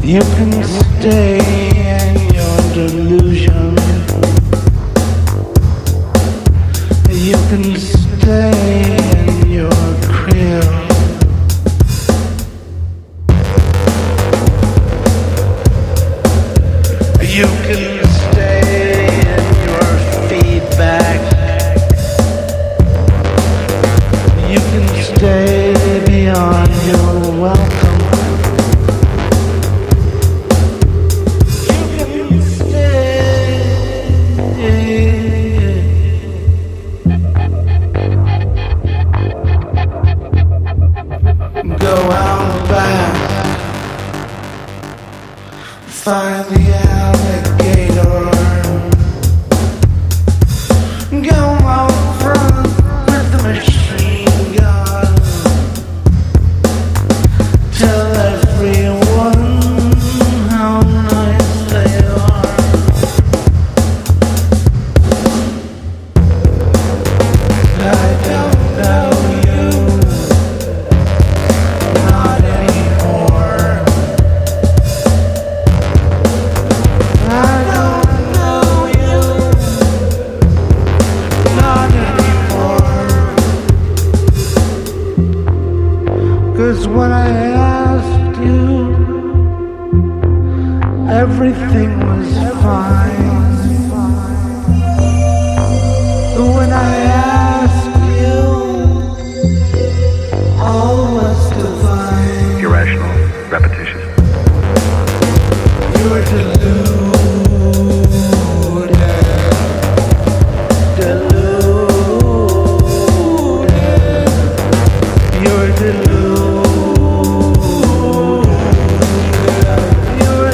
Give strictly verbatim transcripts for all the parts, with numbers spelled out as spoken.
You can stay in your delusion. You can stay in your crib. You can stay in your feedback. You can stay beyond your welcome. Go out back, find the alligator. Go out front with the machine gun. Tell everyone how nice they are. I don't know you. Not anymore. I don't know you. Not anymore. 'Cause when I asked you, everything was fine. When I asked you, all was divine. Irrational, repetitious. You're deluded, deluded. You're deluded. You're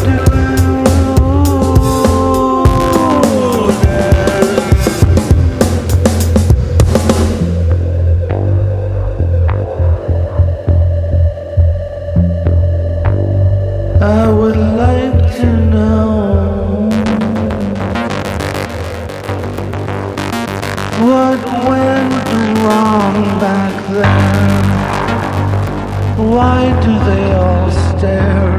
deluded. I would like to know what went wrong back then. Why do they all stare?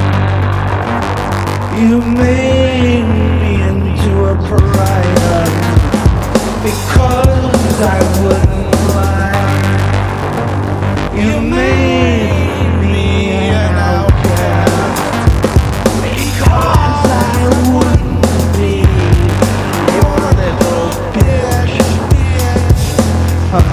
You made me into a pariah because I wouldn't lie. You made me an outcast because I wouldn't be your little bitch. Huh.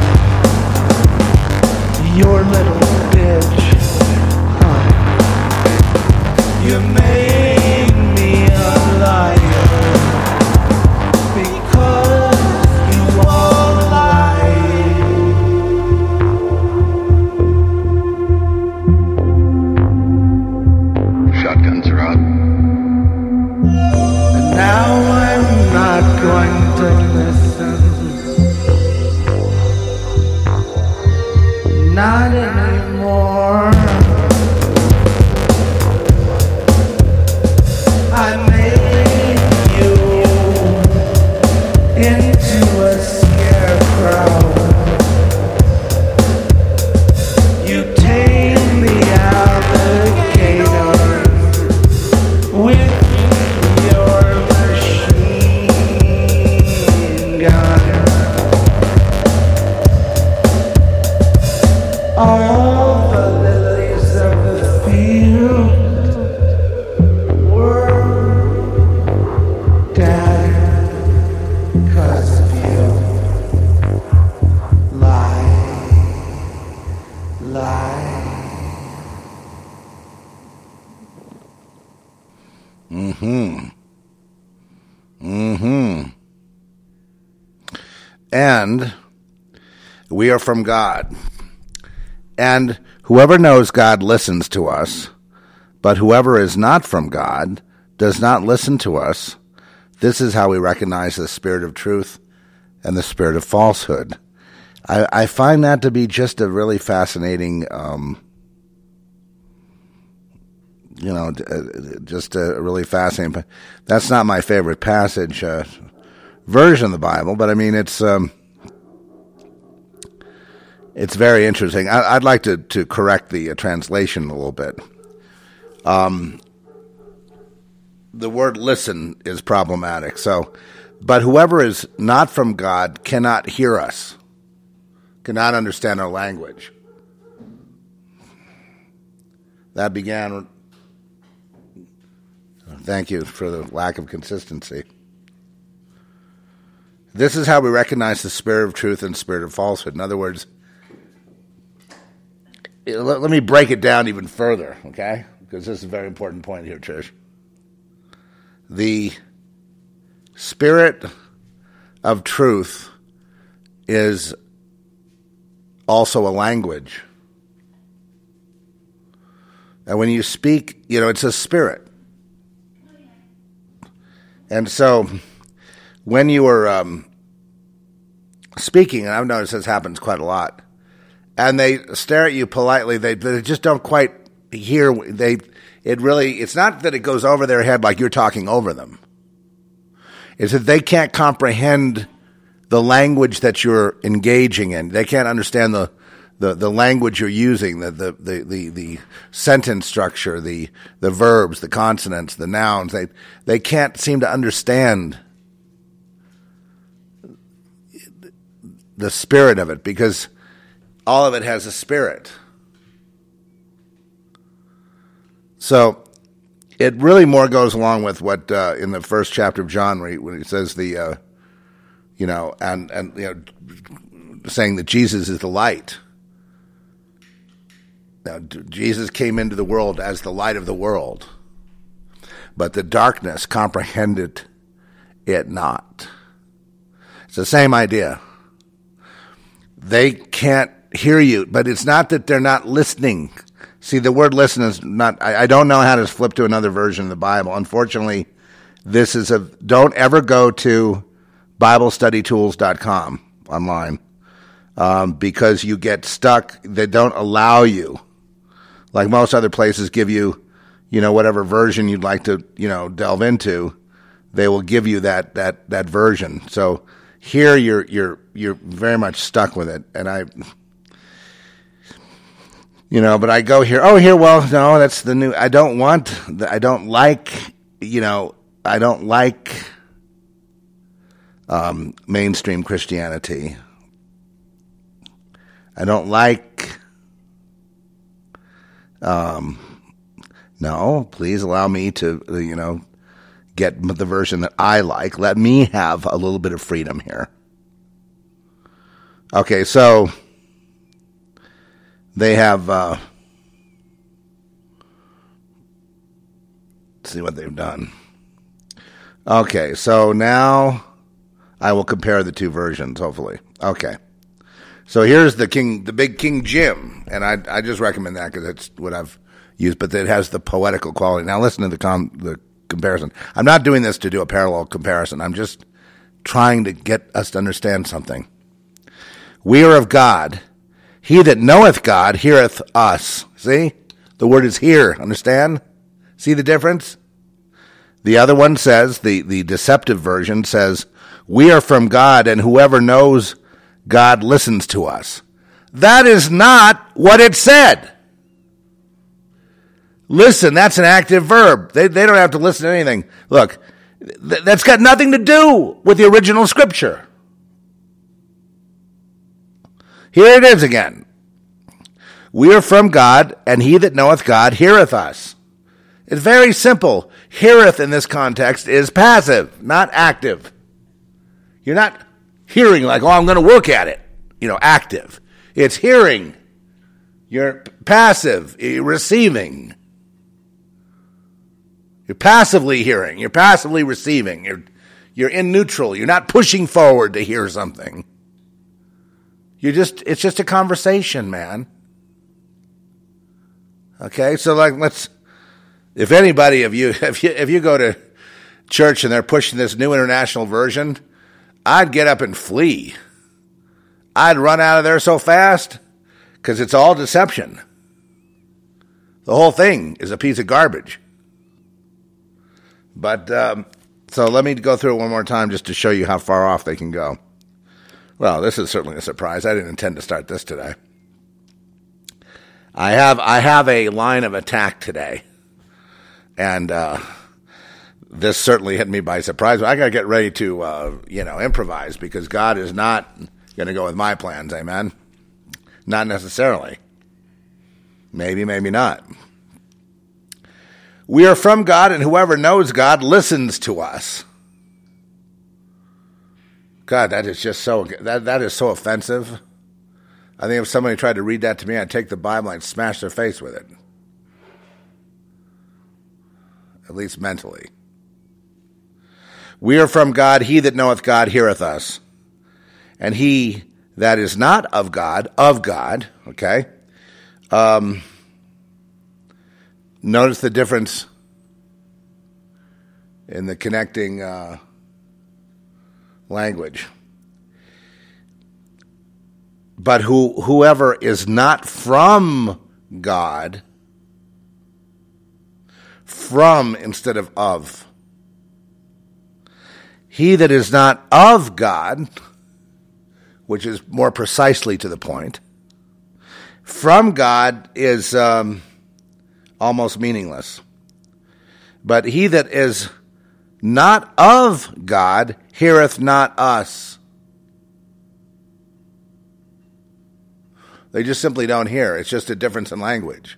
Your little bitch. Huh. You made me a liar because you all lied. Shotguns are out. And now I'm not going to listen. Not anymore. I made you into a scarecrow. You tame the alligator with your machine gun. All the lilies of the field were dead 'cause of you. Lie, lie. Mm-hmm. Mm-hmm. And we are from God. And whoever knows God listens to us, but whoever is not from God does not listen to us. This is how we recognize the spirit of truth and the spirit of falsehood. I, I find that to be just a really fascinating, um, you know, just a really fascinating. That's not my favorite passage uh, version of the Bible, but I mean, it's um, it's very interesting. I, I'd like to, to correct the uh, translation a little bit. Um, the word listen is problematic. So, but whoever is not from God cannot hear us, cannot understand our language. That began, thank you for the lack of consistency. This is how we recognize the spirit of truth and spirit of falsehood. In other words, let, let me break it down even further, okay? Because this is a very important point here, Trish. The spirit of truth is also a language. And when you speak, you know, it's a spirit. And so when you are um, speaking, and I've noticed this happens quite a lot, and they stare at you politely, they, they just don't quite hear, they, it really, it's not that it goes over their head like you're talking over them. It's that they can't comprehend the language that you're engaging in. They can't understand the The, the language you're using, the, the, the, the, the sentence structure, the, the verbs, the consonants, the nouns, they, they can't seem to understand the spirit of it because all of it has a spirit. So it really more goes along with what uh, in the first chapter of John where he, when he says the, uh, you know, and, and, you know, saying that Jesus is the light. Now, Jesus came into the world as the light of the world, but the darkness comprehended it not. It's the same idea. They can't hear you, but it's not that they're not listening. See, the word listen is not, I, I don't know how to flip to another version of the Bible. Unfortunately, this is a, don't ever go to Bible Study Tools dot com online um, because you get stuck. They don't allow you. Like most other places give you, you know, whatever version you'd like to, you know, delve into, they will give you that, that, that version. So here you're, you're, you're very much stuck with it. And I, you know, but I go here, oh, here, well, no, that's the new, I don't want, I don't like, you know, I don't like, um, mainstream Christianity. I don't like, Um, no, please allow me to, you know, get the version that I like. Let me have a little bit of freedom here. Okay, so they have, uh, let's see what they've done. Okay, so now I will compare the two versions, hopefully. Okay. So here's the King, the big King Jim, and I I just recommend that because it's what I've used, but it has the poetical quality. Now listen to the com, the comparison. I'm not doing this to do a parallel comparison. I'm just trying to get us to understand something. We are of God. He that knoweth God heareth us. See? The word is hear. Understand? See the difference? The other one says, the, the deceptive version says, we are from God, and whoever knows God listens to us. That is not what it said. Listen, that's an active verb. They, they don't have to listen to anything. Look, th- that's got nothing to do with the original scripture. Here it is again. We are from God, and he that knoweth God heareth us. It's very simple. Heareth in this context is passive, not active. You're not hearing like, oh, I'm going to work at it. You know, active. It's hearing. You're passive. You're receiving. You're passively hearing. You're passively receiving. You're, you're in neutral. You're not pushing forward to hear something. You're just, it's just a conversation, man. Okay, so like, let's, if anybody of you, if you, if you go to church and they're pushing this new international version, I'd get up and flee. I'd run out of there so fast because it's all deception. The whole thing is a piece of garbage. But, um, so let me go through it one more time just to show you how far off they can go. Well, this is certainly a surprise. I didn't intend to start this today. I have I have a line of attack today. And uh, this certainly hit me by surprise. I got to get ready to, uh, you know, improvise because God is not going to go with my plans. Amen. Not necessarily. Maybe, maybe not. We are from God, and whoever knows God listens to us. God, that is just so, that, that is so offensive. I think if somebody tried to read that to me, I'd take the Bible and smash their face with it. At least mentally. We are from God. He that knoweth God heareth us. And he that is not of God, of God, okay? Um, notice the difference in the connecting uh, language. But who whoever is not from God, from instead of of. He that is not of God, which is more precisely to the point, from God is um, almost meaningless. But he that is not of God heareth not us. They just simply don't hear. It's just a difference in language.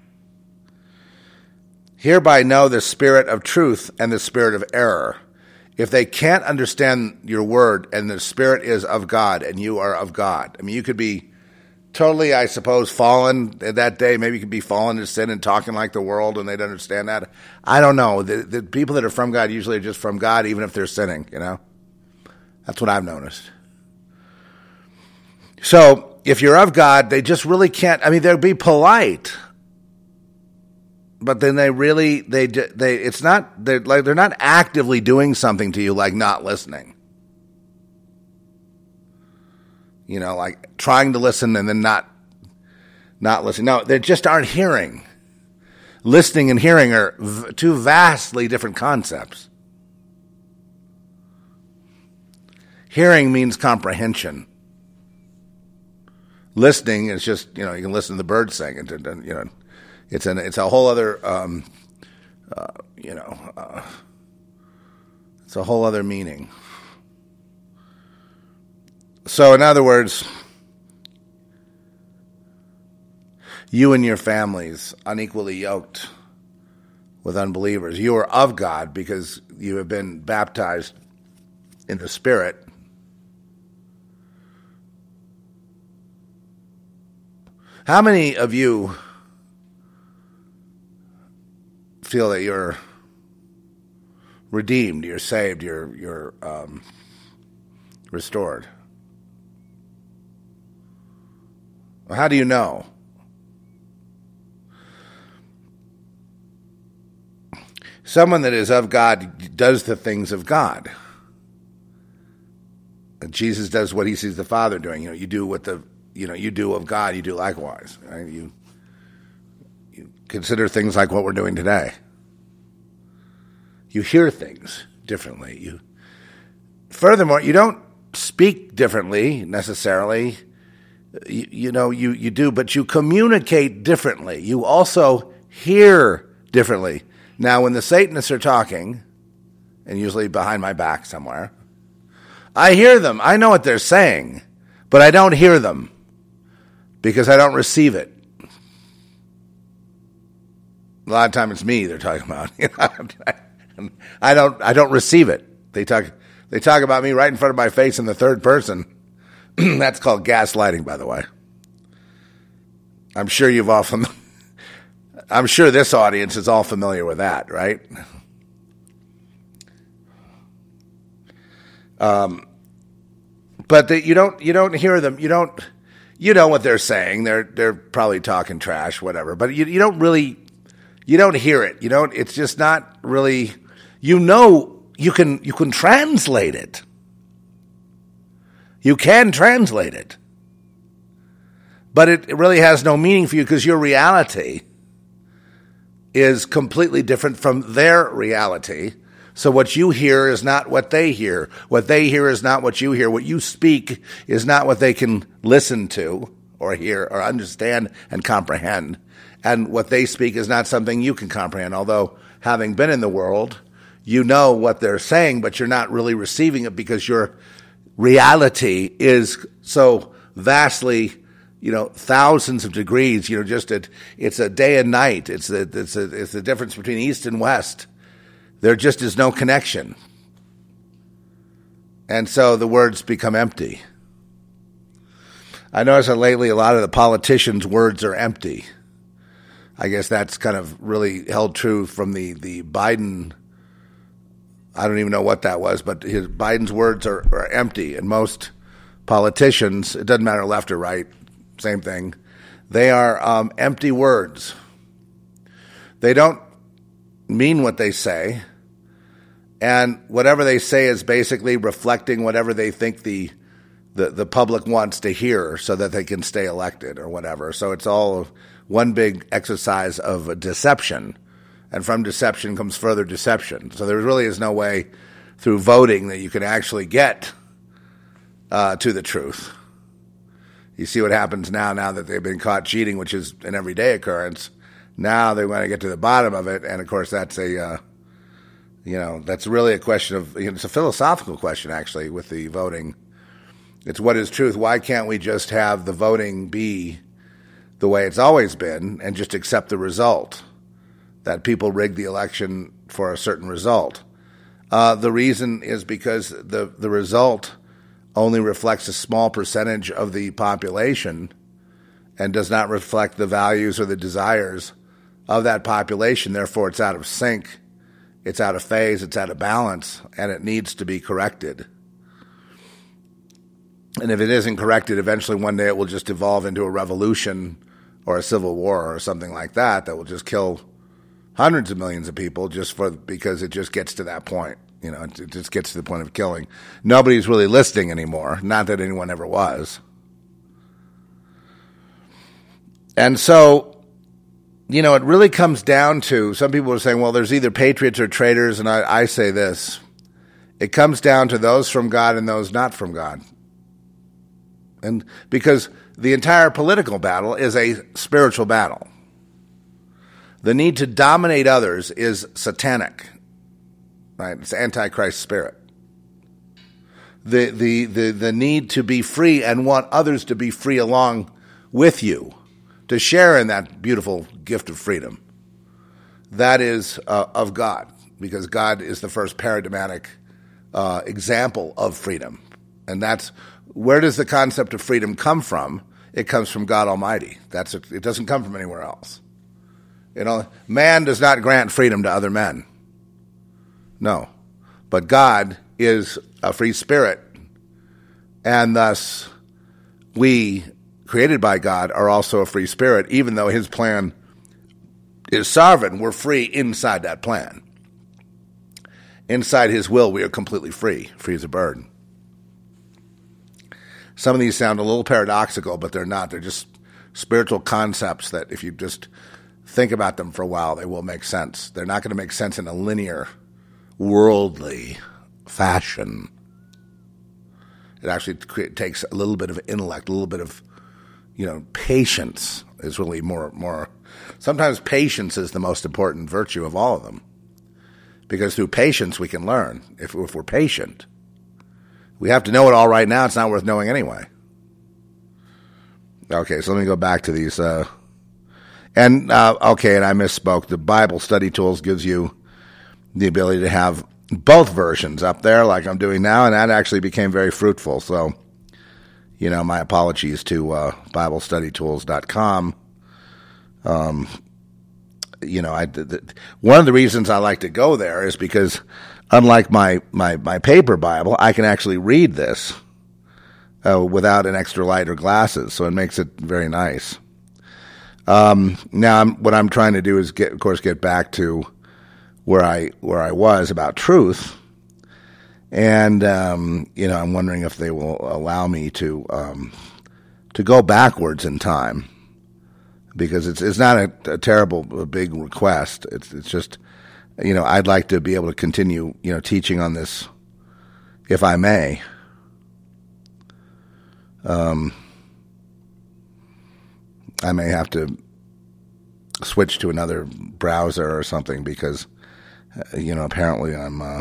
Hereby know the spirit of truth and the spirit of error. If they can't understand your word and the spirit is of God and you are of God, I mean, you could be totally, I suppose, fallen that day. Maybe you could be fallen to sin and talking like the world and they'd understand that. I don't know. The, the people that are from God usually are just from God, even if they're sinning, you know? That's what I've noticed. So, if you're of God, they just really can't, I mean, they'll be polite, but then they really, they, they, it's not, they're like, they're not actively doing something to you like not listening. You know, like trying to listen and then not, not listening. No, they just aren't hearing. Listening and hearing are v- two vastly different concepts. Hearing means comprehension. Listening is just, you know, you can listen to the birds sing. And, you know, it's an it's a whole other, um, uh, you know, uh, it's a whole other meaning. So, in other words, you and your families unequally yoked with unbelievers. You are of God because you have been baptized in the Spirit. How many of you feel that you're redeemed, you're saved, you're you're um, restored? Well, how do you know? Someone that is of God does the things of God. And Jesus does what he sees the Father doing. You know, you do what the You know, you do of God, you do likewise. Right? You, you consider things like what we're doing today. You hear things differently. You, furthermore, you don't speak differently necessarily. You, you know, you, you do, but you communicate differently. You also hear differently. Now, when the Satanists are talking, and usually behind my back somewhere, I hear them. I know what they're saying, but I don't hear them. Because I don't receive it. A lot of time it's me they're talking about. I don't. I don't receive it. They talk. They talk about me right in front of my face in the third person. That's called gaslighting, by the way. I'm sure you've all. Fam- I'm sure this audience is all familiar with that, right? Um, but the, you don't. You don't hear them. You don't. You know what they're saying. They're they're probably talking trash, whatever. But you you don't really you don't hear it. You don't. It's just not really. You know you can you can translate it. You can translate it, but it, it really has no meaning for you because your reality is completely different from their reality. So what you hear is not what they hear. What they hear is not what you hear. What you speak is not what they can listen to or hear or understand and comprehend. And what they speak is not something you can comprehend. Although, having been in the world, you know what they're saying, but you're not really receiving it because your reality is so vastly, you know, thousands of degrees. You know, just it, it's a day and night. It's the it's a, it's the difference between east and west. There just is no connection, and so the words become empty. I notice that lately a lot of the politicians' words are empty. I guess that's kind of really held true from the the Biden. I don't even know what that was, but his Biden's words are, are empty, and most politicians, it doesn't matter left or right, same thing, they are um, empty words. They don't mean what they say, and whatever they say is basically reflecting whatever they think the, the, the public wants to hear so that they can stay elected or whatever. So it's all one big exercise of deception. And from deception comes further deception. So there really is no way through voting that you can actually get uh, to the truth. You see what happens now, now that they've been caught cheating, which is an everyday occurrence. Now they want to get to the bottom of it. And, of course, that's a, uh, you know, that's really a question of, you know, it's a philosophical question, actually, with the voting. It's what is truth? Why can't we just have the voting be the way it's always been and just accept the result? That people rig the election for a certain result. Uh, the reason is because the, the result only reflects a small percentage of the population and does not reflect the values or the desires of that population. Therefore, it's out of sync, it's out of phase, it's out of balance, and it needs to be corrected. And if it isn't corrected, eventually one day it will just evolve into a revolution or a civil war or something like that that will just kill hundreds of millions of people just for because it just gets to that point. You know, it, it just gets to the point of killing. Nobody's really listening anymore. Not that anyone ever was. And so, you know, it really comes down to, some people are saying, well, there's either patriots or traitors, and I, I say this. It comes down to those from God and those not from God. And because the entire political battle is a spiritual battle. The need to dominate others is satanic, right? It's antichrist spirit. The, the, the, the need to be free and want others to be free along with you, to share in that beautiful gift of freedom, that is uh, of God, because God is the first paradigmatic uh, example of freedom. And that's, where does the concept of freedom come from? It comes from God Almighty. That's a, it doesn't come from anywhere else. You know, man does not grant freedom to other men. No. But God is a free spirit, and thus we, created by God, are also a free spirit, even though his plan is sovereign. We're free inside that plan. Inside his will, we are completely free, free as a bird. Some of these sound a little paradoxical, but they're not. They're just spiritual concepts that if you just think about them for a while, they will make sense. They're not going to make sense in a linear, worldly fashion. It actually takes a little bit of intellect, a little bit of, you know, patience is really more, more. Sometimes patience is the most important virtue of all of them. Because through patience we can learn, if, if we're patient. We have to know it all right now. It's not worth knowing anyway. Okay, so let me go back to these. Uh, and, uh, okay, and I misspoke. The Bible Study Tools gives you the ability to have both versions up there like I'm doing now, and that actually became very fruitful. So, you know, my apologies to uh, Bible Study Tools dot com. Um, you know, I, the, one of the reasons I like to go there is because unlike my, my, my paper Bible, I can actually read this uh, without an extra light or glasses, so it makes it very nice. Um, now, I'm, what I'm trying to do is, get, of course, get back to where I where I was about truth, and um, you know, I'm wondering if they will allow me to um, to go backwards in time, because it's it's not a, a terrible, a big request. It's it's just, you know, I'd like to be able to continue, you know, teaching on this, if I may. Um, I may have to switch to another browser or something, because uh, you know, apparently I'm uh,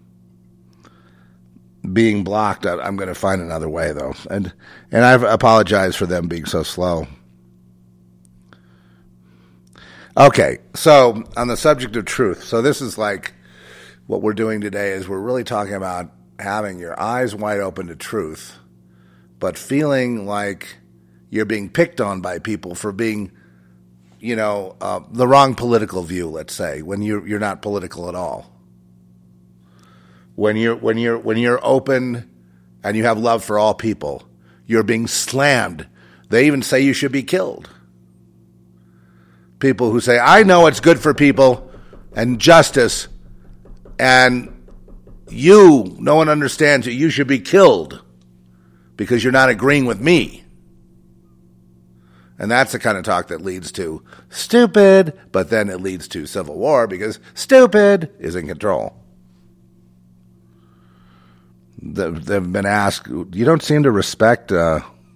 being blocked. I, I'm going to find another way, though. And, and I've apologized for them being so slow. Okay, so on the subject of truth, so this is like what we're doing today is we're really talking about having your eyes wide open to truth, but feeling like you're being picked on by people for being, you know, uh, the wrong political view, let's say, when you're, you're not political at all. When you're, when you're, when you're open and you have love for all people, you're being slammed. They even say you should be killed. People who say, I know it's good for people and justice, and you, no one understands you, you should be killed because you're not agreeing with me. And that's the kind of talk that leads to stupid, but then it leads to civil war because stupid is in control. They've been asked, you don't seem to respect, uh,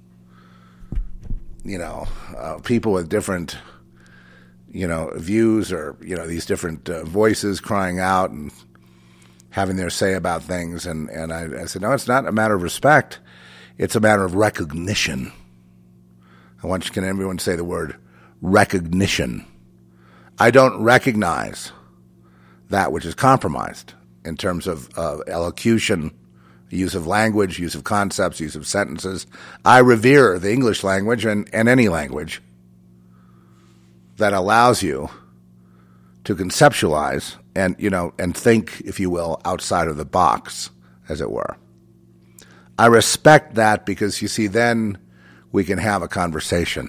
you know, uh, people with different, you know, views or, you know, these different uh, voices crying out and having their say about things. And, and I, I said, no, it's not a matter of respect. It's a matter of recognition. I want you, can everyone say the word recognition? I don't recognize that which is compromised in terms of uh, elocution, use of language, use of concepts, use of sentences. I revere the English language and, and any language that allows you to conceptualize and, you know, and think, if you will, outside of the box, as it were. I respect that because, you see, then we can have a conversation.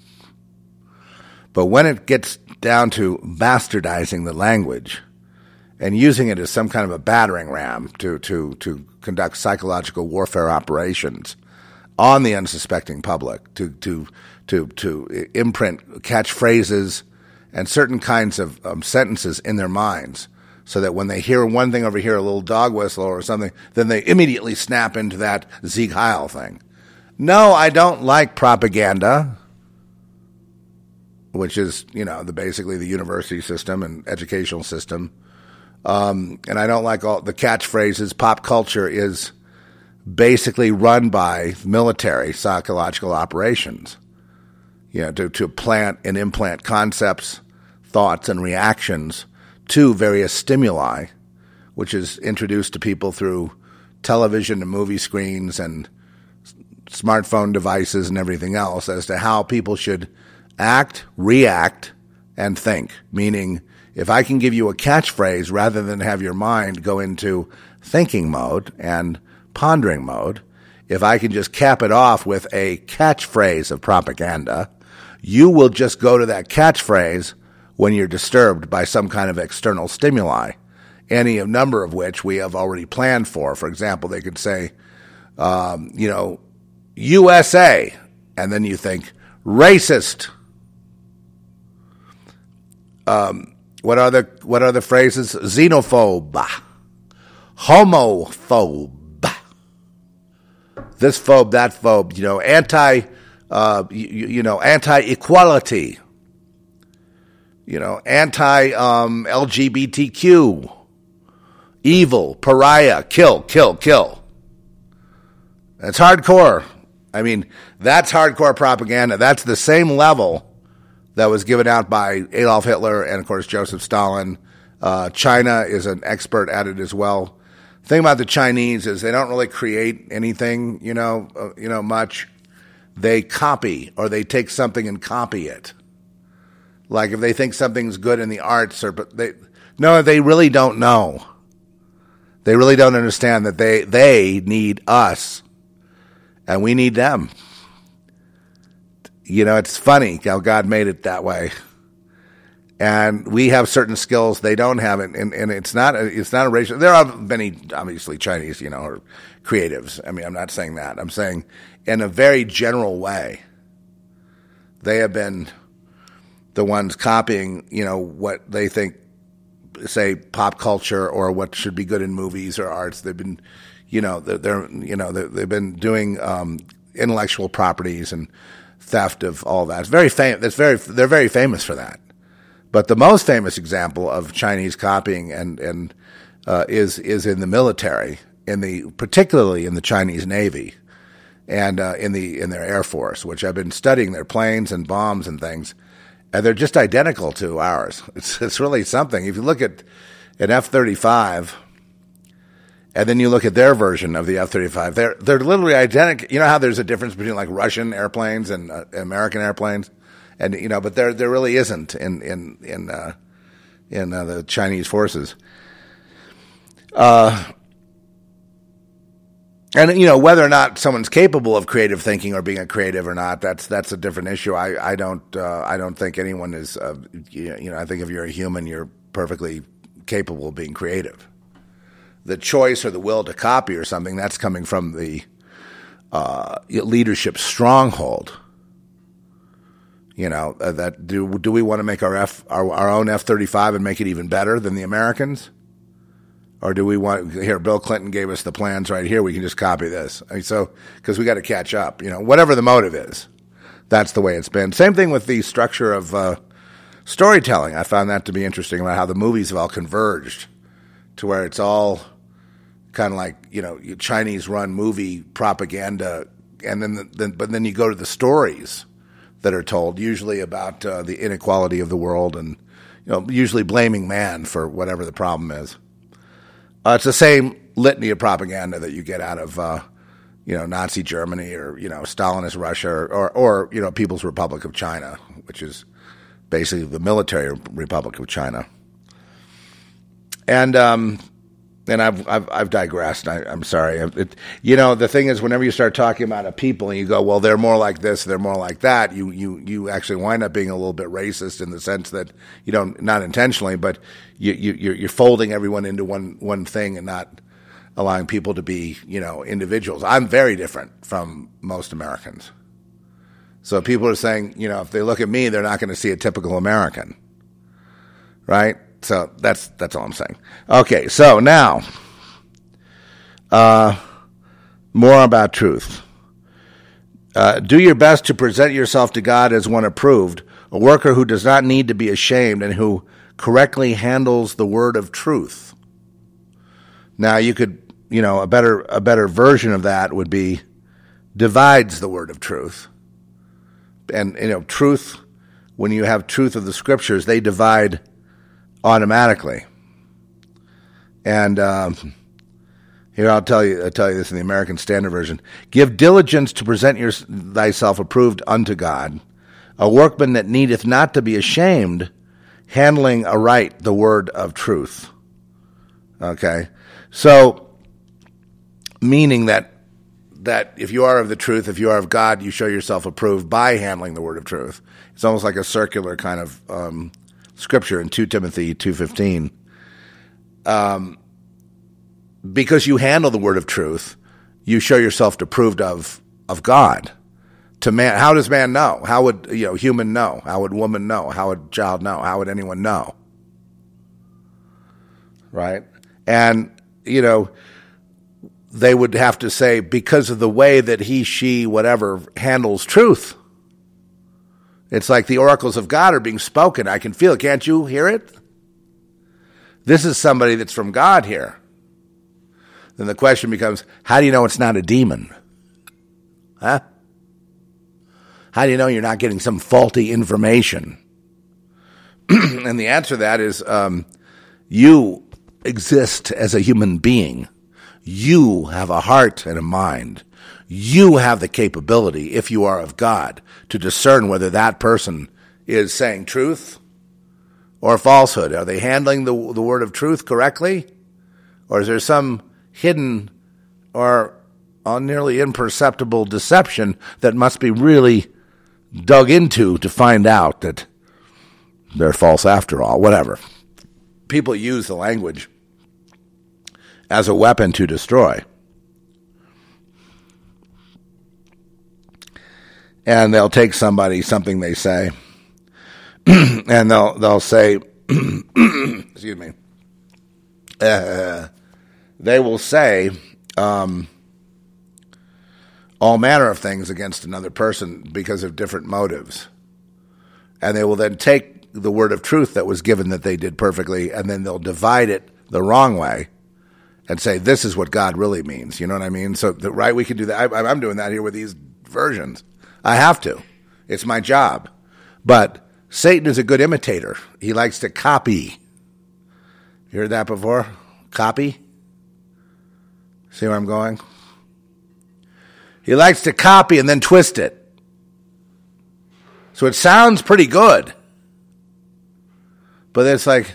But when it gets down to bastardizing the language and using it as some kind of a battering ram to, to, to conduct psychological warfare operations on the unsuspecting public, to, to, to, to imprint catchphrases and certain kinds of um, sentences in their minds so that when they hear one thing over here, a little dog whistle or something, then they immediately snap into that Sieg Heil thing. No, I don't like propaganda, which is, you know, the basically the university system and educational system. Um, and I don't like all the catchphrases. Pop culture is basically run by military psychological operations, you know, to, to plant and implant concepts, thoughts, and reactions to various stimuli, which is introduced to people through television and movie screens and smartphone devices and everything else as to how people should act, react, and think. Meaning, if I can give you a catchphrase rather than have your mind go into thinking mode and pondering mode, if I can just cap it off with a catchphrase of propaganda, you will just go to that catchphrase when you're disturbed by some kind of external stimuli, any of number of which we have already planned for. For example, they could say, um, you know, U S A, and then you think, racist. Um, what are the what are the phrases? Xenophobe, homophobe, this phobe, that phobe. You know, anti, uh, you, you know, anti-equality. You know, anti um, L G B T Q, evil, pariah, kill, kill, kill. That's hardcore. I mean, that's hardcore propaganda. That's the same level that was given out by Adolf Hitler and, of course, Joseph Stalin. Uh, China is an expert at it as well. The thing about the Chinese is they don't really create anything, you know, uh, you know, much. They copy, or they take something and copy it. Like if they think something's good in the arts, or but they no, they really don't know. They really don't understand that they they need us. And we need them. You know, it's funny how God made it that way. And we have certain skills they don't have, and, and, and it's not a, it's not a racial. There are many, obviously, Chinese, you know, or creatives. I mean, I'm not saying that. I'm saying in a very general way, they have been the ones copying, you know, what they think, say, pop culture or what should be good in movies or arts. They've been, you know, they're, they're you know, they're, they've been doing um, intellectual properties and theft of all that. It's very famous. That's very. They're very famous for that. But the most famous example of Chinese copying and and uh, is is in the military, in the particularly in the Chinese Navy, and uh, in the in their Air Force, which I've been studying their planes and bombs and things, and they're just identical to ours. It's it's really something. If you look at an F thirty-five, and then you look at their version of the F thirty-five, they're they're literally identical. You know how there's a difference between like Russian airplanes and uh, American airplanes, and you know, but there there really isn't in in in uh, in uh, the Chinese forces. Uh, and you know whether or not someone's capable of creative thinking or being a creative or not, that's that's a different issue. I I don't uh, I don't think anyone is. Uh, you know, I think if you're a human, you're perfectly capable of being creative. The choice or the will to copy or something, that's coming from the uh, leadership stronghold. You know, uh, that do do we want to make our F our, our own F thirty-five and make it even better than the Americans? Or do we want, here, Bill Clinton gave us the plans right here, we can just copy this. I mean, so, because we got to catch up, you know, whatever the motive is. That's the way it's been. Same thing with the structure of uh, storytelling. I found that to be interesting about how the movies have all converged to where it's all kind of like, you know, Chinese run movie propaganda, and then, the, then but then you go to the stories that are told, usually about uh, the inequality of the world, and you know, usually blaming man for whatever the problem is. Uh, it's the same litany of propaganda that you get out of, uh, you know, Nazi Germany or you know Stalinist Russia or, or or you know People's Republic of China, which is basically the military Republic of China. And um, and I've I've, I've digressed. I, I'm sorry. It, you know, the thing is, whenever you start talking about a people and you go, well, they're more like this, they're more like that, you you you actually wind up being a little bit racist in the sense that you don't, not intentionally, but you you you're, you're folding everyone into one one thing and not allowing people to be, you know, individuals. I'm very different from most Americans. So people are saying, you know, if they look at me, they're not going to see a typical American, right? So that's that's all I'm saying. Okay, so now, uh, more about truth. Uh, do your best to present yourself to God as one approved, a worker who does not need to be ashamed and who correctly handles the word of truth. Now, you could, you know, a better a better version of that would be divides the word of truth. And, you know, truth, when you have truth of the scriptures, they divide automatically. And um, here I'll tell you, I'll tell you this in the American Standard Version. Give diligence to present your, thyself approved unto God, a workman that needeth not to be ashamed, handling aright the word of truth. Okay? So, meaning that that if you are of the truth, if you are of God, you show yourself approved by handling the word of truth. It's almost like a circular kind of um, scripture in Second Timothy two fifteen. Um, because you handle the word of truth, you show yourself approved of of God. To man, how does man know? How would you know human know? How would woman know? How would child know? How would anyone know? Right? And you know, they would have to say because of the way that he, she, whatever handles truth. It's like the oracles of God are being spoken. I can feel it. Can't you hear it? This is somebody that's from God here. Then the question becomes, how do you know it's not a demon? Huh? How do you know you're not getting some faulty information? And the answer to that is um, you exist as a human being. You have a heart and a mind. You have the capability, if you are of God, to discern whether that person is saying truth or falsehood. Are they handling the, the word of truth correctly? Or is there some hidden or uh, nearly imperceptible deception that must be really dug into to find out that they're false after all? Whatever. People use the language as a weapon to destroy. And they'll take somebody, something they say, and they'll they'll say, excuse me, uh, they will say um, all manner of things against another person because of different motives. And they will then take the word of truth that was given that they did perfectly, and then they'll divide it the wrong way and say, this is what God really means. You know what I mean? So, the, right, we can do that. I, I'm doing that here with these versions. I have to. It's my job. But Satan is a good imitator. He likes to copy. You heard that before? Copy? See where I'm going? He likes to copy and then twist it. So it sounds pretty good. But it's like,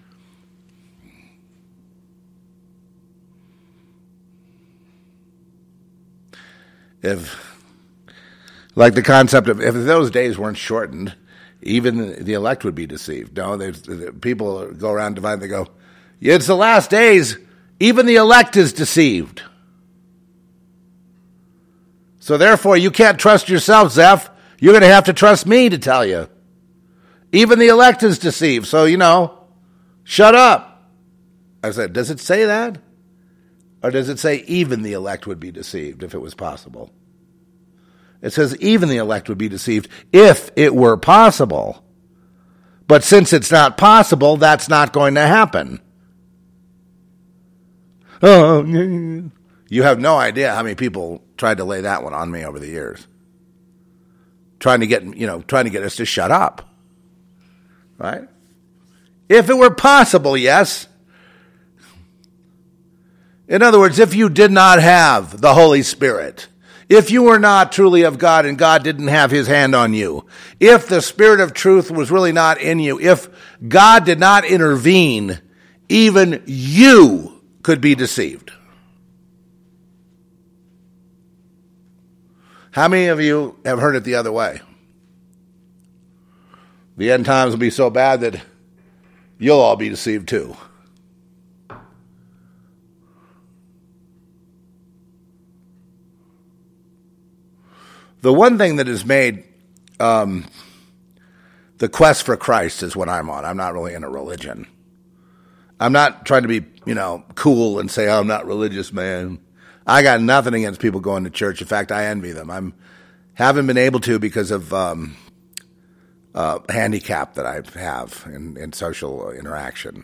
if, like the concept of, if those days weren't shortened, even the elect would be deceived. No, there's, people go around dividing, they go, yeah, it's the last days, even the elect is deceived. So therefore, you can't trust yourself, Zeph. You're going to have to trust me to tell you. Even the elect is deceived. So, you know, shut up. I said, does it say that? Or does it say even the elect would be deceived if it was possible? It says even the elect would be deceived if it were possible. But since it's not possible, that's not going to happen. Oh, you have no idea how many people tried to lay that one on me over the years. Trying to get, you know, trying to get us to shut up. Right? If it were possible, yes. In other words, if you did not have the Holy Spirit, if you were not truly of God and God didn't have his hand on you, if the Spirit of truth was really not in you, if God did not intervene, even you could be deceived. How many of you have heard it the other way? The end times will be so bad that you'll all be deceived too. The one thing that has made um, the quest for Christ is what I'm on. I'm not really in a religion. I'm not trying to be, you know, cool and say, oh, I'm not religious, man. I got nothing against people going to church. In fact, I envy them. I'm haven't been able to because of um, uh, handicap that I have in, in social interaction.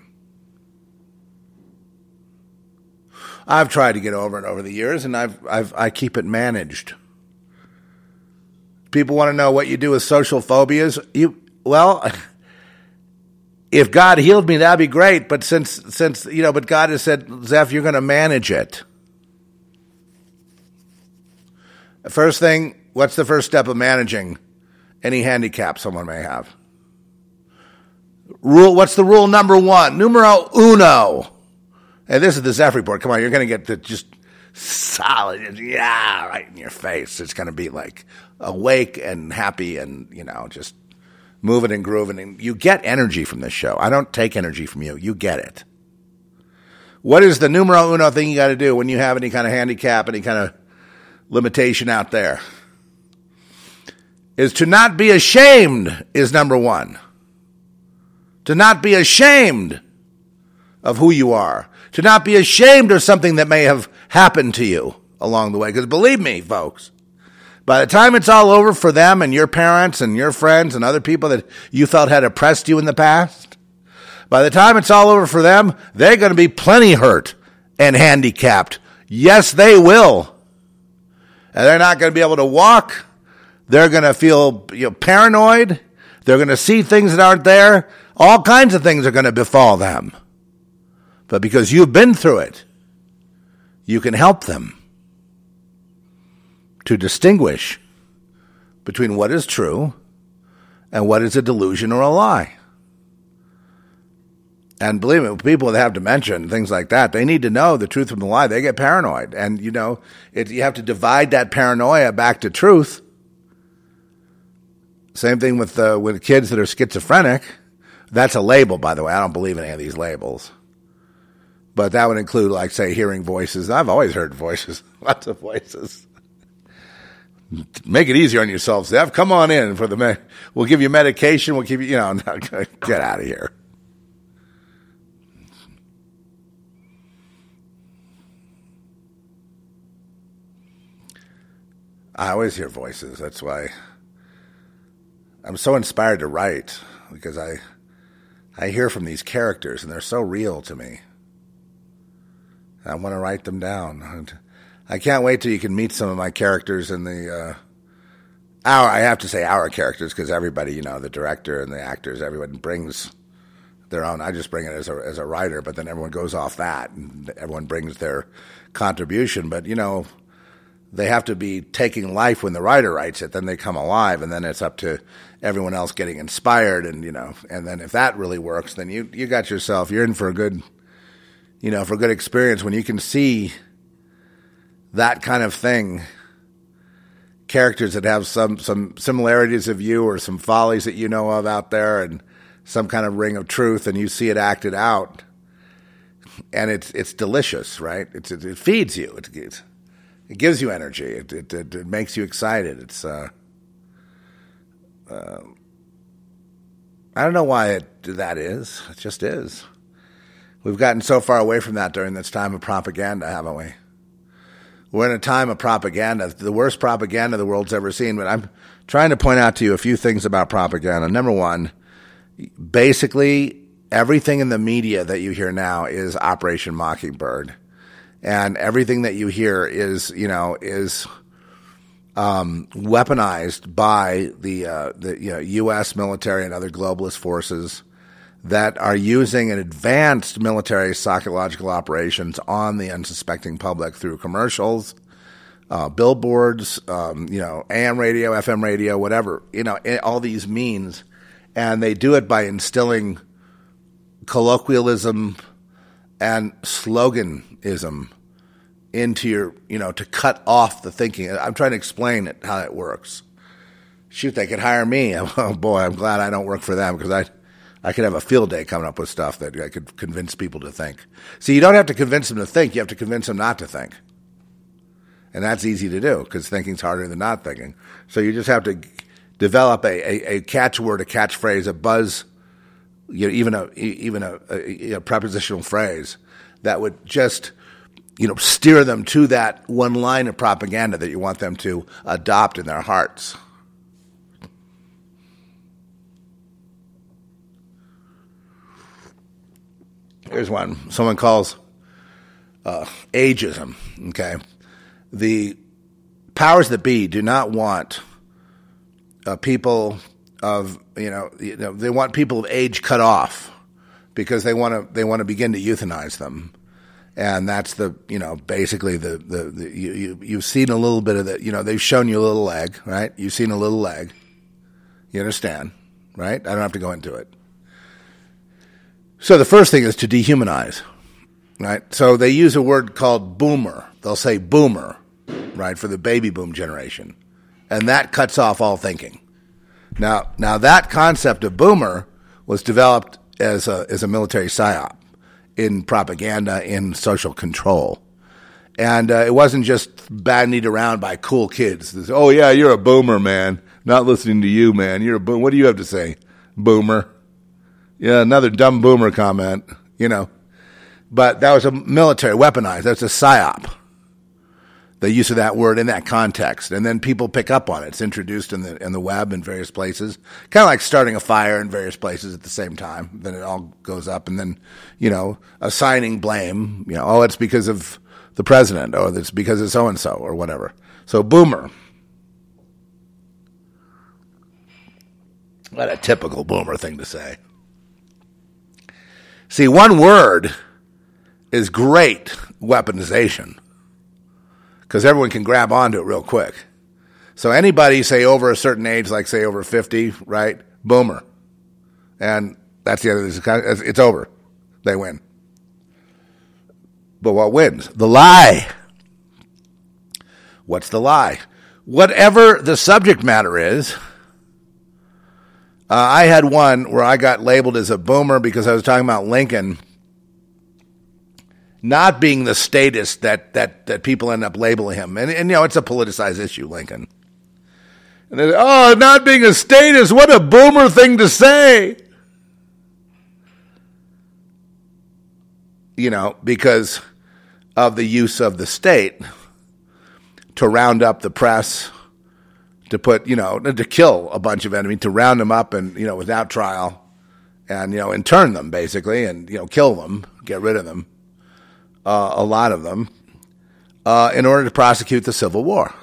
I've tried to get over it over the years, and I've, I've I keep it managed. People want to know what you do with social phobias. You well, if God healed me, that'd be great. But since since you know, but God has said, Zeph, you're going to manage it. First thing, what's the first step of managing any handicap someone may have? Rule. What's the rule number one? Numero uno. And this is the Zeph Report. Come on, you're going to get the just solid, yeah, right in your face. It's going to be like awake and happy and, you know, just moving and grooving. And you get energy from this show. I don't take energy from you. You get it. What is the numero uno thing you got to do when you have any kind of handicap, any kind of limitation out there? Is to not be ashamed is number one. To not be ashamed of who you are. To not be ashamed of something that may have happened to you along the way. Because believe me, folks, by the time it's all over for them and your parents and your friends and other people that you felt had oppressed you in the past, by the time it's all over for them, they're going to be plenty hurt and handicapped. Yes, they will. And they're not going to be able to walk. They're going to feel, you know, paranoid. They're going to see things that aren't there. All kinds of things are going to befall them. But because you've been through it, you can help them to distinguish between what is true and what is a delusion or a lie. And believe me, people that have dementia and things like that, they need to know the truth from the lie. They get paranoid. And, you know, it, you have to divide that paranoia back to truth. Same thing with uh, with kids that are schizophrenic. That's a label, by the way. I don't believe in any of these labels. But that would include, like, say, hearing voices. I've always heard voices, lots of voices. Make it easier on yourself, Zeph. Come on in for the me- we'll give you medication. We'll give you, you know, get out of here. I always hear voices. That's why I'm so inspired to write. because I I hear from these characters, and they're so real to me. I want to write them down. I can't wait till you can meet some of my characters in the uh, our. I have to say our characters because everybody, you know, the director and the actors, everyone brings their own. I just bring it as a as a writer, but then everyone goes off that, and everyone brings their contribution. But you know, they have to be taking life when the writer writes it. Then they come alive, and then it's up to everyone else getting inspired. And you know, and then if that really works, then you you got yourself. You're in for a good, you know, for a good experience when you can see that kind of thing. Characters that have some some similarities of you or some follies that you know of out there, and some kind of ring of truth, and you see it acted out, and it's it's delicious, right? It's it, it feeds you. It, it it gives you energy. It it, it, it makes you excited. It's uh, uh, I don't know why it, that is. It just is. We've gotten so far away from that during this time of propaganda, haven't we? We're in a time of propaganda, the worst propaganda the world's ever seen. But I'm trying to point out to you a few things about propaganda. Number one, basically everything in the media that you hear now is Operation Mockingbird. And everything that you hear is, you know, is um, weaponized by the, uh, the you know, U S military and other globalist forces that are using an advanced military psychological operations on the unsuspecting public through commercials, uh, billboards, um, you know, A M radio, F M radio, whatever, you know, all these means. And they do it by instilling colloquialism and sloganism into your, you know, to cut off the thinking. I'm trying to explain it, how it works. Shoot, they could hire me. Oh, boy, I'm glad I don't work for them because I I could have a field day coming up with stuff that I could convince people to think. See, you don't have to convince them to think. You have to convince them not to think. And that's easy to do because thinking's harder than not thinking. So you just have to develop a, a, a catchword, a catchphrase, a buzz, you know, even a even a, a, a prepositional phrase that would just, you know, steer them to that one line of propaganda that you want them to adopt in their hearts. Here's one. Someone calls uh, ageism. Okay, the powers that be do not want uh, people of you know, you know they want people of age cut off because they want to they want to begin to euthanize them, and that's the you know basically the the, the you, you you've seen a little bit of that. You know, they've shown you a little leg, right? You've seen a little leg. You understand, right? I don't have to go into it. So the first thing is to dehumanize, right? So they use a word called boomer. They'll say boomer, right, for the baby boom generation. And that cuts off all thinking. Now, now that concept of boomer was developed as a, as a military psyop in propaganda, in social control. And uh, it wasn't just bandied around by cool kids. This, oh, yeah, you're a boomer, man. Not listening to you, man. You're a boomer. What do you have to say, boomer? Yeah, another dumb boomer comment, you know. But that was a military weaponized. That's a psyop. The use of that word in that context. And then people pick up on it. It's introduced in the in the web in various places. Kind of like starting a fire in various places at the same time. Then it all goes up. And then, you know, assigning blame. You know, oh, it's because of the president. Or it's because of so-and-so or whatever. So boomer. What a typical boomer thing to say. See, one word is great weaponization because everyone can grab onto it real quick. So anybody, say, over a certain age, like, say, over fifty, right, boomer. And that's the other, it's over. They win. But what wins? The lie. What's the lie? Whatever the subject matter is. Uh, I had one where I got labeled as a boomer because I was talking about Lincoln not being the statist that that, that people end up labeling him. And, and, you know, it's a politicized issue, Lincoln. And they say, oh, not being a statist, what a boomer thing to say. You know, because of the use of the state to round up the press, to put, you know, to kill a bunch of enemies, to round them up and, you know, without trial and, you know, intern them basically and, you know, kill them, get rid of them, uh, a lot of them, uh, in order to prosecute the Civil War.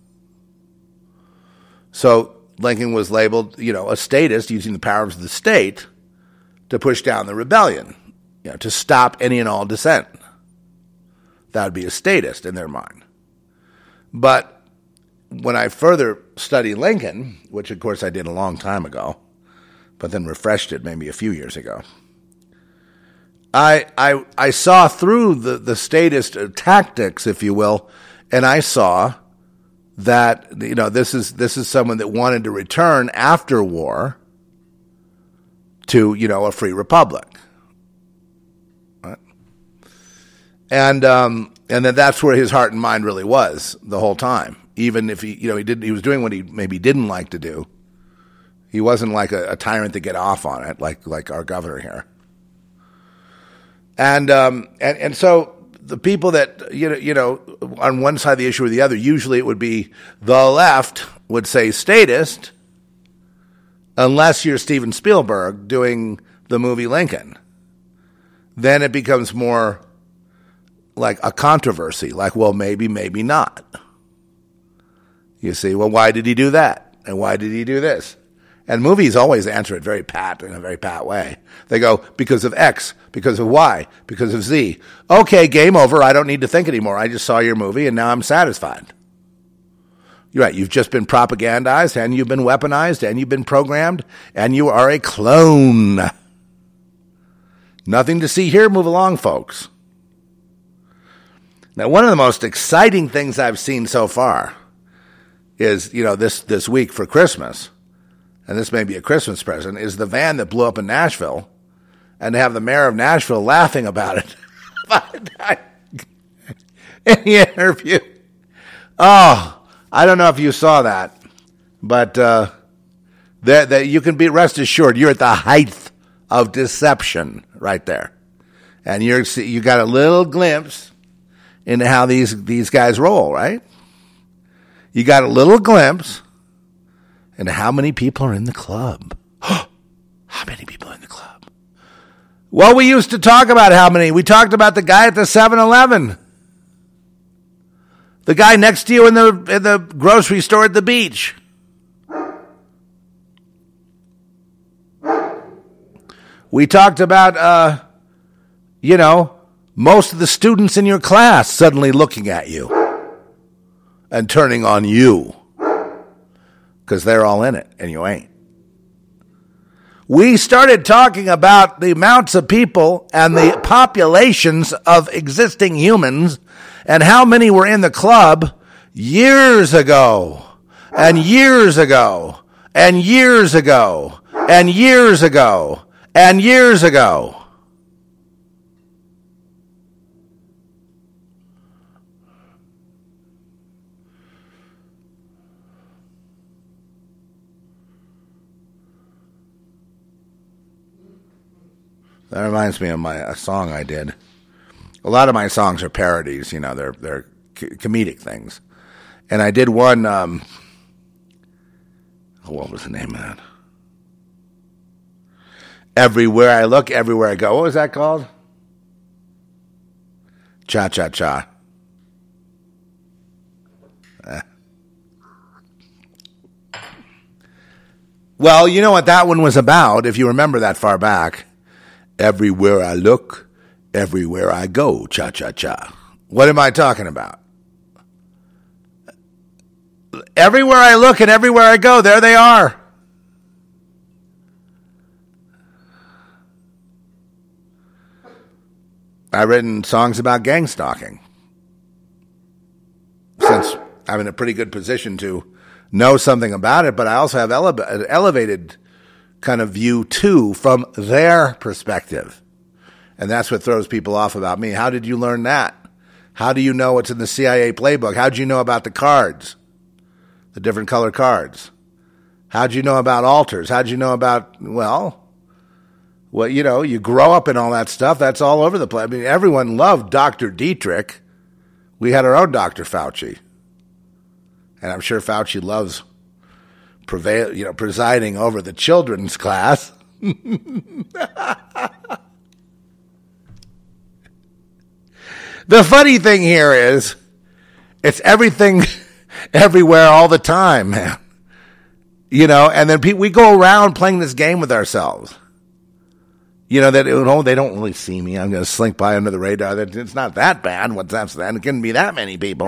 So Lincoln was labeled, you know, a statist using the powers of the state to push down the rebellion, you know, to stop any and all dissent. That would be a statist in their mind. But when I further studied Lincoln, which of course I did a long time ago, but then refreshed it maybe a few years ago, I I, I saw through the, the statist tactics, if you will, and I saw that, you know, this is this is someone that wanted to return after war to, you know, a free republic. Right? And um, and then that's where his heart and mind really was the whole time. Even if he, you know, he did, he was doing what he maybe didn't like to do. He wasn't like a, a tyrant to get off on it, like like our governor here. And um, and and so the people that, you know, you know, on one side of the issue or the other, usually it would be the left would say statist, unless you're Steven Spielberg doing the movie Lincoln. Then it becomes more like a controversy, like, well, maybe, maybe not. You see, well, why did he do that? And why did he do this? And movies always answer it very pat, in a very pat way. They go, because of X, because of Y, because of Z. Okay, game over. I don't need to think anymore. I just saw your movie, and now I'm satisfied. You're right. You've just been propagandized, and you've been weaponized, and you've been programmed, and you are a clone. Nothing to see here. Move along, folks. Now, one of the most exciting things I've seen so far is, you know, this, this week for Christmas, and this may be a Christmas present, is the van that blew up in Nashville, and to have the mayor of Nashville laughing about it in the interview. Oh, I don't know if you saw that, but uh, that, that you can be rest assured you're at the height of deception right there, and you're you got a little glimpse into how these these guys roll, right? You got a little glimpse into how many people are in the club. How many people are in the club? Well, we used to talk about how many. We talked about the guy at the seven eleven. The guy next to you in the in the grocery store at the beach. We talked about, uh, you know, most of the students in your class suddenly looking at you and turning on you because they're all in it and you ain't. We started talking about the amounts of people and the populations of existing humans and how many were in the club years ago and years ago and years ago and years ago and years ago. That reminds me of my a song I did. A lot of my songs are parodies, you know, they're they're c- comedic things. And I did one, um, oh, what was the name of that? Everywhere I Look, Everywhere I Go. What was that called? Cha Cha Cha. Eh. Well, you know what that one was about, if you remember that far back. Everywhere I look, everywhere I go, cha cha cha. What am I talking about? Everywhere I look and everywhere I go, there they are. I've written songs about gang stalking. Since I'm in a pretty good position to know something about it, but I also have ele- an elevated kind of view too from their perspective. And that's what throws people off about me. How did you learn that? How do you know what's in the C I A playbook? How did you know about the cards? The different color cards? How did you know about altars? How did you know about, well, well, you know, you grow up in all that stuff. That's all over the place. I mean, everyone loved Doctor Dietrich. We had our own Doctor Fauci. And I'm sure Fauci loves prevail, you know, presiding over the children's class. The funny thing here is, it's everything, everywhere, all the time, man. You know, and then pe- we go around playing this game with ourselves. You know, that oh, they don't really see me. I'm going to slink by under the radar. It's not that bad. What's that? It couldn't be that many people.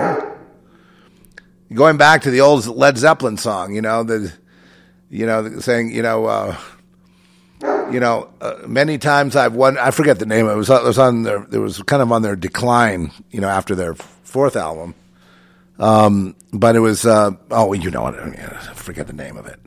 Going back to the old Led Zeppelin song, you know, the, you know, saying, you know, uh, you know, uh, many times I've won. I forget the name. It was it was on their. It was kind of on their decline. You know, after their fourth album. Um, but it was. Uh, oh, you know what? I forget the name of it.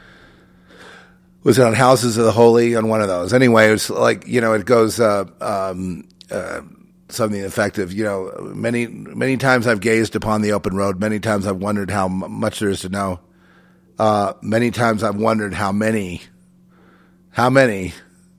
Was it on Houses of the Holy? On one of those. Anyway, it was like, you know, it goes uh, um, uh, something effective. You know, many many times I've gazed upon the open road. Many times I've wondered how m- much there is to know. Uh, many times I've wondered how many. How many,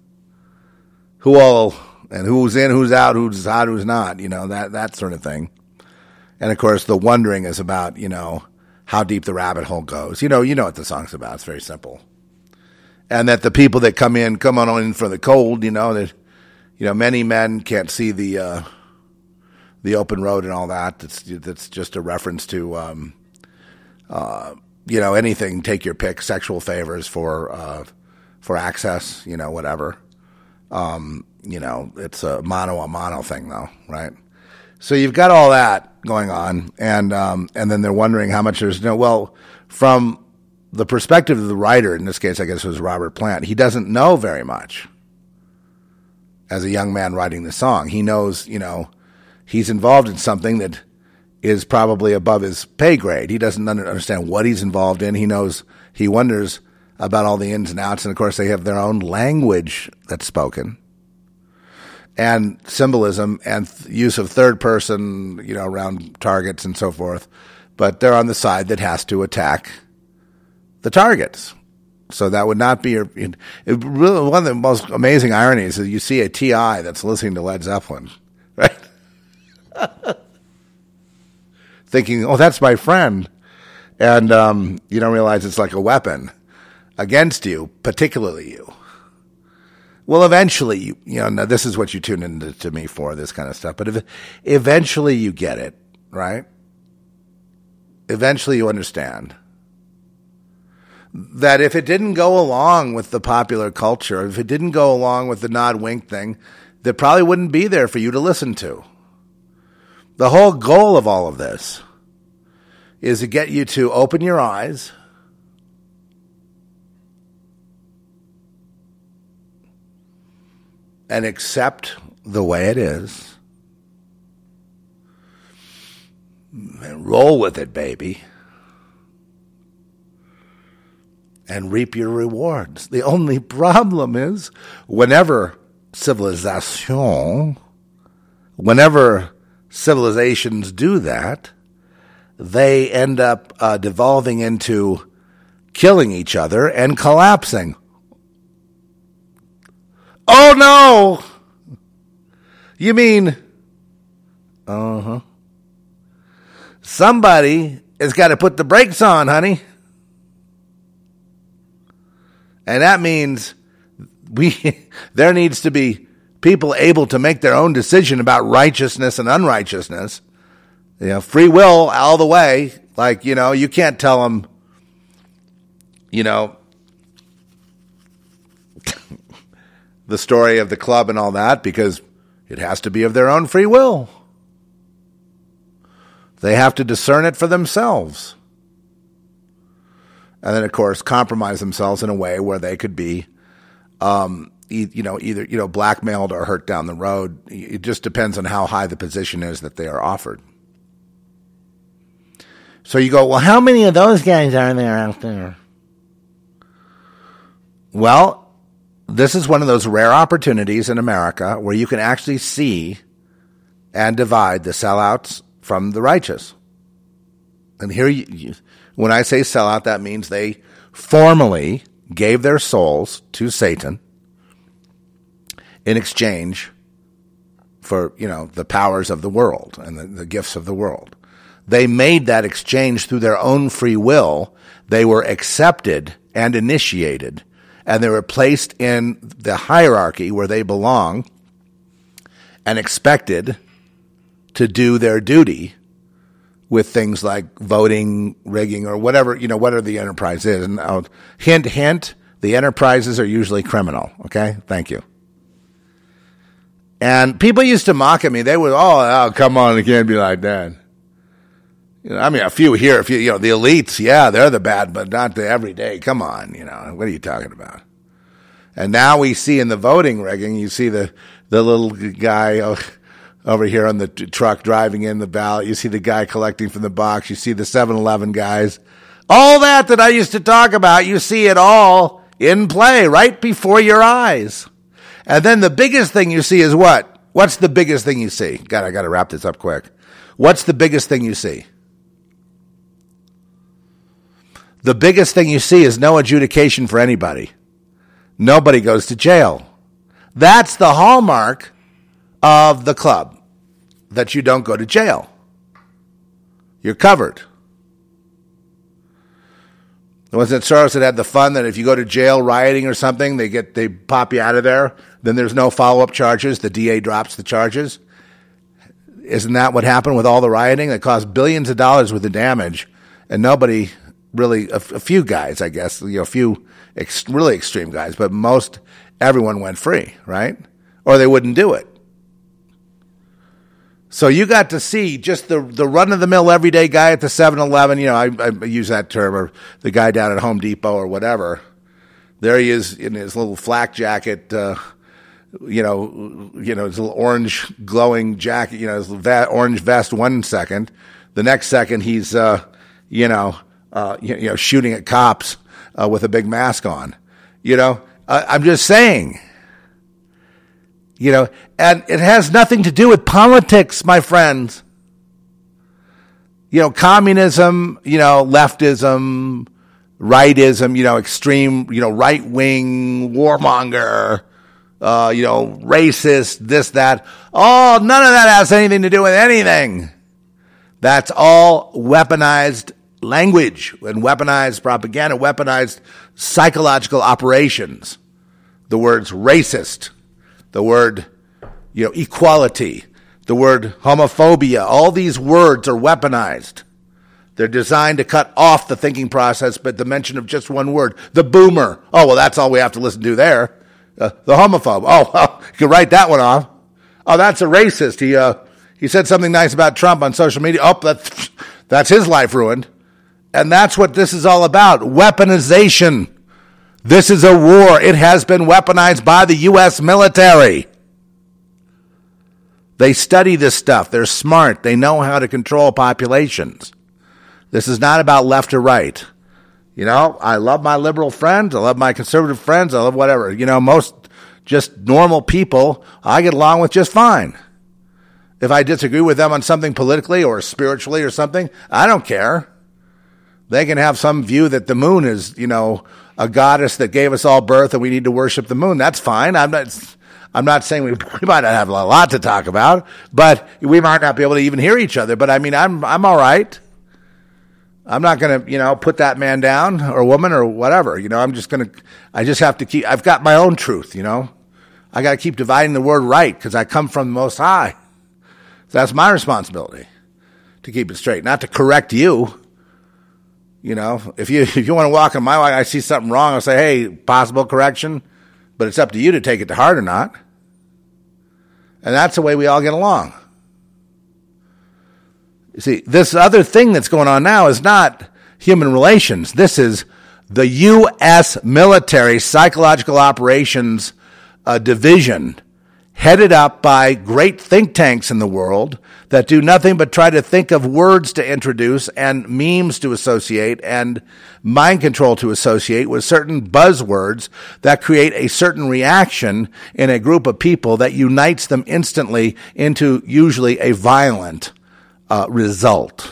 who all, and who's in, who's out, who's hot, who's not, you know, that, that sort of thing. And of course, the wondering is about, you know, how deep the rabbit hole goes. You know, you know what the song's about. It's very simple. And that the people that come in, come on in for the cold, you know, that, you know, many men can't see the, uh, the open road and all that. That's, that's just a reference to, um, uh, you know, anything, take your pick, sexual favors for, uh, for access, you know, whatever. Um, you know, it's a mono a mono thing though, right? So you've got all that going on, and um, and then they're wondering how much there's no. Well, from the perspective of the writer, in this case, I guess it was Robert Plant, he doesn't know very much as a young man writing the song. He knows, you know, he's involved in something that is probably above his pay grade. He doesn't understand what he's involved in. He knows, he wonders about all the ins and outs, and of course they have their own language that's spoken, and symbolism and th- use of third person, you know, around targets and so forth, but they're on the side that has to attack the targets. So that would not be your, it, it really, one of the most amazing ironies is you see a T I that's listening to Led Zeppelin, right? Thinking, oh, that's my friend. And um, you don't realize it's like a weapon against you, particularly you. Well, eventually, you, you know, now this is what you tune into to me for, this kind of stuff, but if, eventually you get it, right? Eventually you understand that if it didn't go along with the popular culture, if it didn't go along with the nod wink thing, that probably wouldn't be there for you to listen to. The whole goal of all of this is to get you to open your eyes and accept the way it is and roll with it, baby, and reap your rewards. The only problem is whenever civilization, whenever civilizations do that, they end up uh, devolving into killing each other and collapsing. Oh, no! You mean, uh-huh. Somebody has got to put the brakes on, honey. And that means we there needs to be people able to make their own decision about righteousness and unrighteousness. You know, free will all the way. Like, you know, you can't tell them, you know, the story of the club and all that, because it has to be of their own free will. They have to discern it for themselves. And then, of course, compromise themselves in a way where they could be, um, e- you know, either, you know, blackmailed or hurt down the road. It just depends on how high the position is that they are offered. So you go, well, how many of those guys are there out there? Well, this is one of those rare opportunities in America where you can actually see and divide the sellouts from the righteous. And here, you, you, when I say sellout, that means they formally gave their souls to Satan in exchange for, you know, the powers of the world and the, the gifts of the world. They made that exchange through their own free will. They were accepted and initiated, and they were placed in the hierarchy where they belong and expected to do their duty with things like voting, rigging, or whatever, you know, whatever the enterprise is. And uh, hint, hint, the enterprises are usually criminal. Okay? Thank you. And people used to mock at me. They would, oh, oh come on, it can't be like that. You know, I mean, a few here, a few, you know, the elites, yeah, they're the bad, but not the everyday. Come on, you know, what are you talking about? And now we see in the voting rigging, you see the, the little guy over here on the t- truck driving in the ballot. You see the guy collecting from the box. You see the seven eleven guys. All that that I used to talk about, you see it all in play right before your eyes. And then the biggest thing you see is what? What's the biggest thing you see? God, I got to wrap this up quick. What's the biggest thing you see? The biggest thing you see is no adjudication for anybody. Nobody goes to jail. That's the hallmark of the club, that you don't go to jail. You're covered. Wasn't it Soros that had the fun that if you go to jail rioting or something, they get they pop you out of there, then there's no follow-up charges, the D A drops the charges? Isn't that what happened with all the rioting that caused billions of dollars worth of damage, and nobody really, a, a few guys, I guess, you know, a few ex, really extreme guys, but most, everyone went free, right? Or they wouldn't do it. So you got to see just the the run-of-the-mill everyday guy at the seven eleven, you know, I, I use that term, or the guy down at Home Depot or whatever. There he is in his little flak jacket, uh, you know, you know, his little orange glowing jacket, you know, his va- orange vest one second. The next second he's, uh, you know, uh, you, you know, shooting at cops uh, with a big mask on. You know, uh, I'm just saying. You know, and it has nothing to do with politics, my friends. You know, communism, you know, leftism, rightism, you know, extreme, you know, right-wing, warmonger, uh, you know, racist, this, that. Oh, none of that has anything to do with anything. That's all weaponized language and weaponized propaganda, weaponized psychological operations. The words racist, the word, you know, equality, the word homophobia, all these words are weaponized. They're designed to cut off the thinking process, but the mention of just one word, the boomer. Oh, well, that's all we have to listen to there. Uh, the homophobe. Oh, well, you can write that one off. Oh, that's a racist. He uh, he said something nice about Trump on social media. Oh, that's, that's his life ruined. And that's what this is all about, weaponization. This is a war. It has been weaponized by the U S military. They study this stuff. They're smart. They know how to control populations. This is not about left or right. You know, I love my liberal friends. I love my conservative friends. I love whatever. You know, most just normal people I get along with just fine. If I disagree with them on something politically or spiritually or something, I don't care. They can have some view that the moon is, you know, a goddess that gave us all birth and we need to worship the moon. That's fine. I'm not, I'm not saying we, we might not have a lot to talk about, but we might not be able to even hear each other. But I mean, I'm, I'm all right. I'm not going to, you know, put that man down or woman or whatever. You know, I'm just going to, I just have to keep, I've got my own truth, you know. I got to keep dividing the word right because I come from the Most High. So that's my responsibility to keep it straight, not to correct you. You know, if you if you want to walk in my way, I see something wrong, I'll say, hey, possible correction, but it's up to you to take it to heart or not. And that's the way we all get along. You see, this other thing that's going on now is not human relations. This is the U S military psychological operations uh, division, headed up by great think tanks in the world that do nothing but try to think of words to introduce and memes to associate and mind control to associate with certain buzzwords that create a certain reaction in a group of people that unites them instantly into usually a violent uh, result.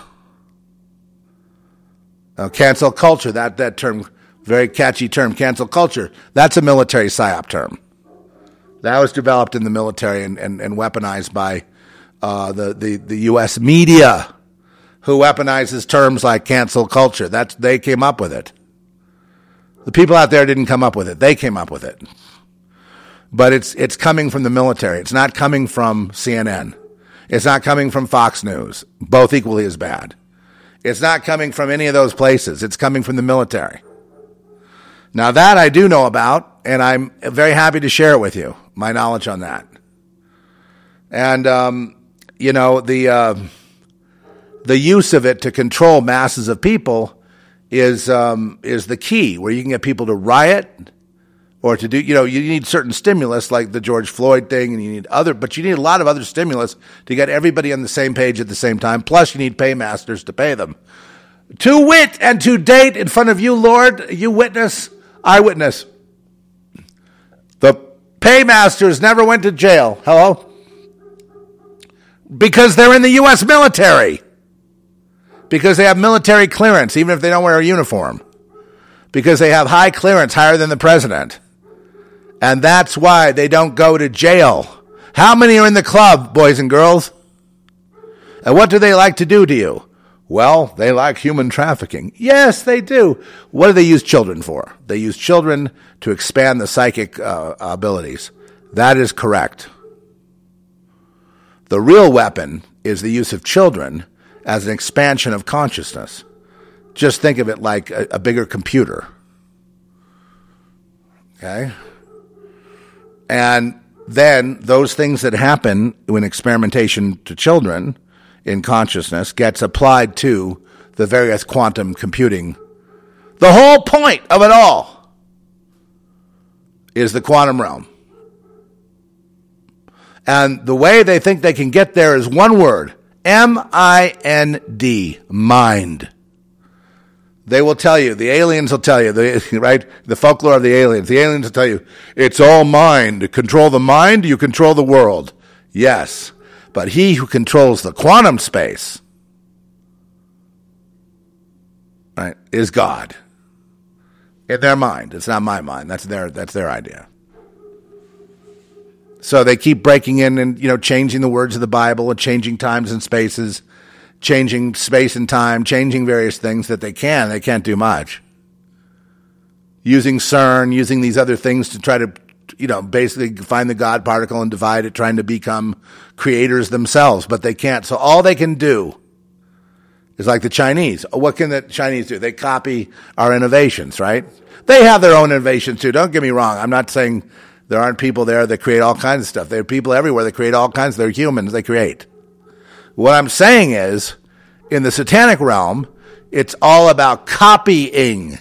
Uh, cancel culture, that, that term, very catchy term, cancel culture, that's a military psyop term. That was developed in the military and, and, and weaponized by uh, the, the, the U S media, who weaponizes terms like cancel culture. That's, they came up with it. The people out there didn't come up with it. They came up with it. But it's it's coming from the military. It's not coming from C N N. It's not coming from Fox News, both equally as bad. It's not coming from any of those places. It's coming from the military. Now that I do know about, and I'm very happy to share it with you, my knowledge on that. And, um, you know, the uh, the use of it to control masses of people is um, is the key, where you can get people to riot or to do, you know, you need certain stimulus like the George Floyd thing, and you need other, but you need a lot of other stimulus to get everybody on the same page at the same time. Plus, you need paymasters to pay them. To wit and to date in front of you, Lord, you witness, eyewitness. The paymasters never went to jail. Hello? Because they're in the U S military. Because they have military clearance, even if they don't wear a uniform. Because they have high clearance, higher than the president. And that's why they don't go to jail. How many are in the club, boys and girls? And what do they like to do to you? Well, they like human trafficking. Yes, they do. What do they use children for? They use children to expand the psychic uh, abilities. That is correct. The real weapon is the use of children as an expansion of consciousness. Just think of it like a, a bigger computer. Okay? And then those things that happen when experimentation to children in consciousness gets applied to the various quantum computing. The whole point of it all is the quantum realm. And the way they think they can get there is one word, M I N D, mind. They will tell you, the aliens will tell you, the, right? The folklore of the aliens. The aliens will tell you, it's all mind. Control the mind, you control the world. Yes, but he who controls the quantum space, right, is God. In their mind. It's not my mind. That's their, that's their idea. So they keep breaking in and, you know, changing the words of the Bible and changing times and spaces, changing space and time, changing various things that they can. They can't do much. Using CERN, using these other things to try to, you know, basically find the God particle and divide it, trying to become creators themselves, but they can't. So all they can do is like the Chinese. What can the Chinese do? They copy our innovations, right? They have their own innovations too. Don't get me wrong. I'm not saying there aren't people there that create all kinds of stuff. There are people everywhere that create all kinds. They're humans. They create. What I'm saying is, in the satanic realm, it's all about copying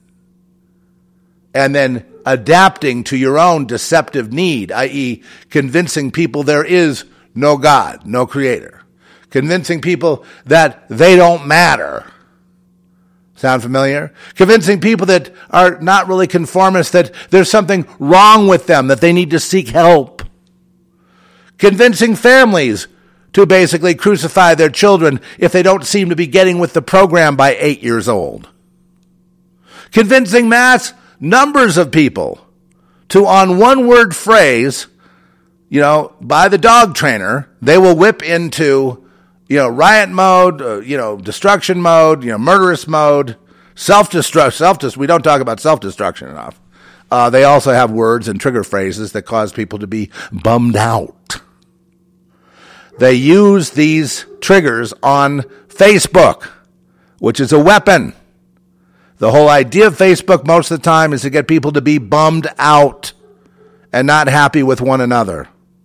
and then adapting to your own deceptive need, that is convincing people there is no God, no creator. Convincing people that they don't matter. Sound familiar? Convincing people that are not really conformists that there's something wrong with them, that they need to seek help. Convincing families to basically crucify their children if they don't seem to be getting with the program by eight years old. Convincing mass numbers of people to, on one word phrase, you know, by the dog trainer, they will whip into, you know, riot mode, uh, you know, destruction mode, you know, murderous mode, self-destruct, self-destruct. We don't talk about self-destruction enough. Uh, they also have words and trigger phrases that cause people to be bummed out. They use these triggers on Facebook, which is a weapon. The whole idea of Facebook most of the time is to get people to be bummed out and not happy with one another.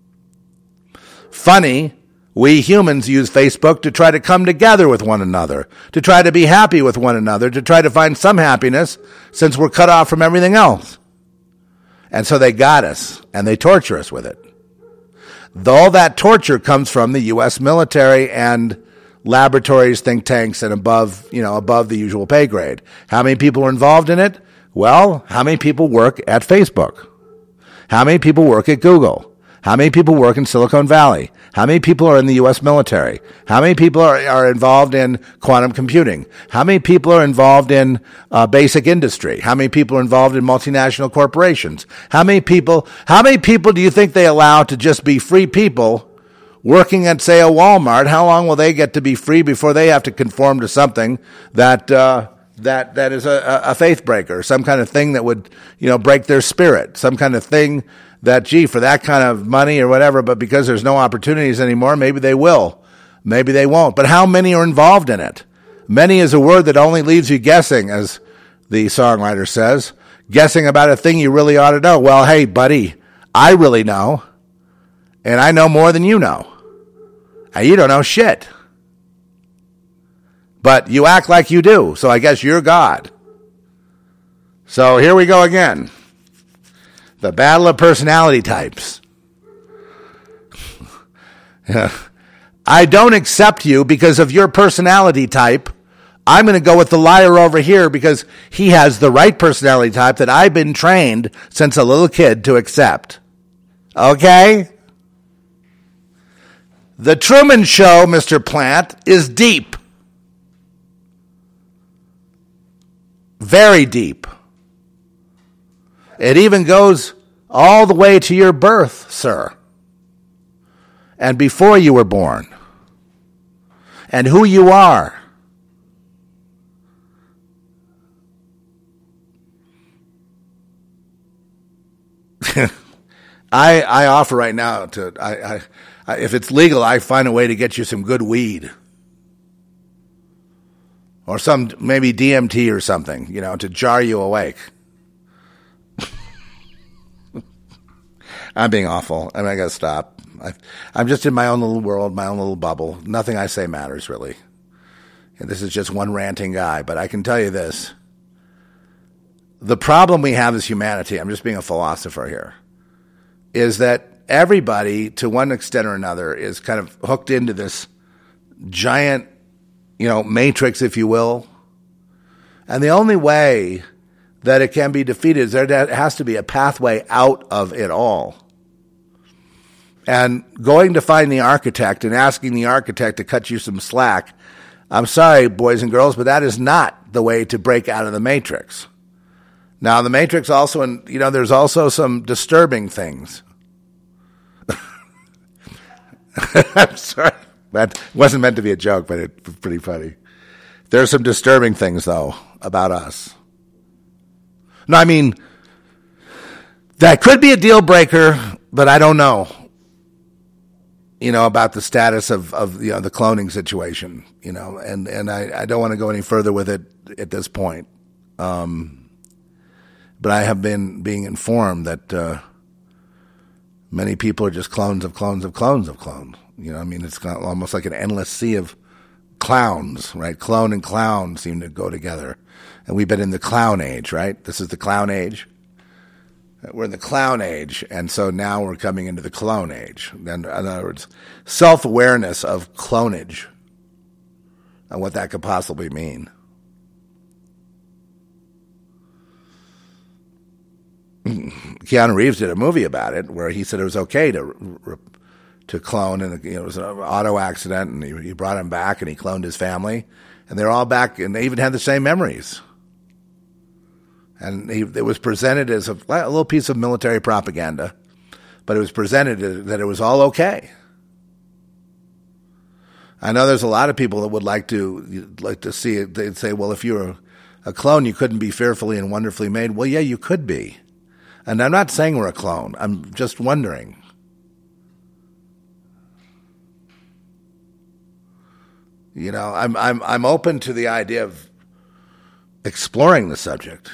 Funny, we humans use Facebook to try to come together with one another, to try to be happy with one another, to try to find some happiness since we're cut off from everything else. And so they got us, and they torture us with it. All that torture comes from the U S military and laboratories, think tanks, and above, you know, above the usual pay grade. How many people are involved in it? Well, how many people work at Facebook? How many people work at Google? How many people work in Silicon Valley? How many people are in the U S military? How many people are, are involved in quantum computing? How many people are involved in uh, basic industry? How many people are involved in multinational corporations? How many people, how many people do you think they allow to just be free people working at, say, a Walmart, how long will they get to be free before they have to conform to something that uh, that that is a, a faith breaker, some kind of thing that would, you know, break their spirit, some kind of thing that, gee, for that kind of money or whatever, but because there's no opportunities anymore, maybe they will, maybe they won't. But how many are involved in it? Many is a word that only leaves you guessing, as the songwriter says, guessing about a thing you really ought to know. Well, hey, buddy, I really know, and I know more than you know. And you don't know shit. But you act like you do, so I guess you're God. So here we go again. The battle of personality types. I don't accept you because of your personality type. I'm going to go with the liar over here because he has the right personality type that I've been trained since a little kid to accept. Okay? The Truman Show, Mister Plant, is deep. Very deep. It even goes all the way to your birth, sir. And before you were born. And who you are. I I offer right now to I, I I if it's legal, I find a way to get you some good weed. Or some, maybe D M T or something, you know, to jar you awake. I'm being awful. I mean, I gotta stop. I, I'm just in my own little world, my own little bubble. Nothing I say matters, really. And this is just one ranting guy, but I can tell you this. The problem we have as humanity, I'm just being a philosopher here, is that everybody, to one extent or another, is kind of hooked into this giant, you know, matrix, if you will. And the only way that it can be defeated is there has to be a pathway out of it all. And going to find the architect and asking the architect to cut you some slack, I'm sorry, boys and girls, but that is not the way to break out of the matrix. Now, the matrix also, and you know, there's also some disturbing things. I'm sorry. That wasn't meant to be a joke, but it's pretty funny. There's some disturbing things, though, about us. No, I mean, that could be a deal breaker, but I don't know. You know, about the status of, of you know, the cloning situation, you know, and, and I, I don't want to go any further with it at this point. Um, but I have been being informed that uh, many people are just clones of clones of clones of clones. You know, I mean, it's got almost like an endless sea of clowns, right? Clone and clown seem to go together. And we've been in the clown age, right? This is the clown age. We're in the clown age, and so now we're coming into the clone age. In other words, self-awareness of clonage and what that could possibly mean. Keanu Reeves did a movie about it where he said it was okay to to clone, and you know, it was an auto accident, and he, he brought him back, and he cloned his family, and they're all back, and they even had the same memories. And he, it was presented as a, a little piece of military propaganda, but it was presented as, that it was all okay. I know there's a lot of people that would like to like to see it. They'd say, well, if you're a, a clone, you couldn't be fearfully and wonderfully made. Well, yeah, you could be. And I'm not saying we're a clone. I'm just wondering. You know, I'm I'm I'm open to the idea of exploring the subject.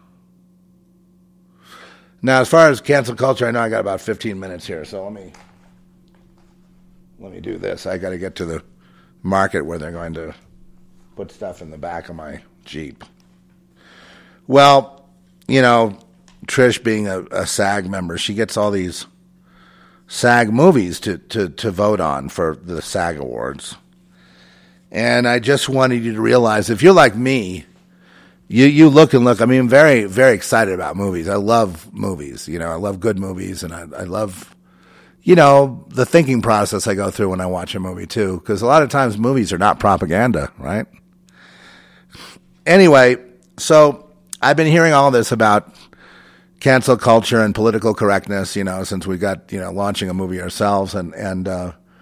Now, as far as cancel culture, I know I got about fifteen minutes here, so let me let me do this. I got to get to the market where they're going to put stuff in the back of my Jeep. Well, you know, Trish being a, a SAG member, she gets all these SAG movies to, to, to vote on for the SAG Awards. And I just wanted you to realize, if you're like me, You you look and look. I mean, I'm very, very excited about movies. I love movies. You know, I love good movies, and I, I love, you know, the thinking process I go through when I watch a movie, too. Because a lot of times movies are not propaganda, right? Anyway, so I've been hearing all this about cancel culture and political correctness, you know, since we got, you know, launching a movie ourselves. And, and uh,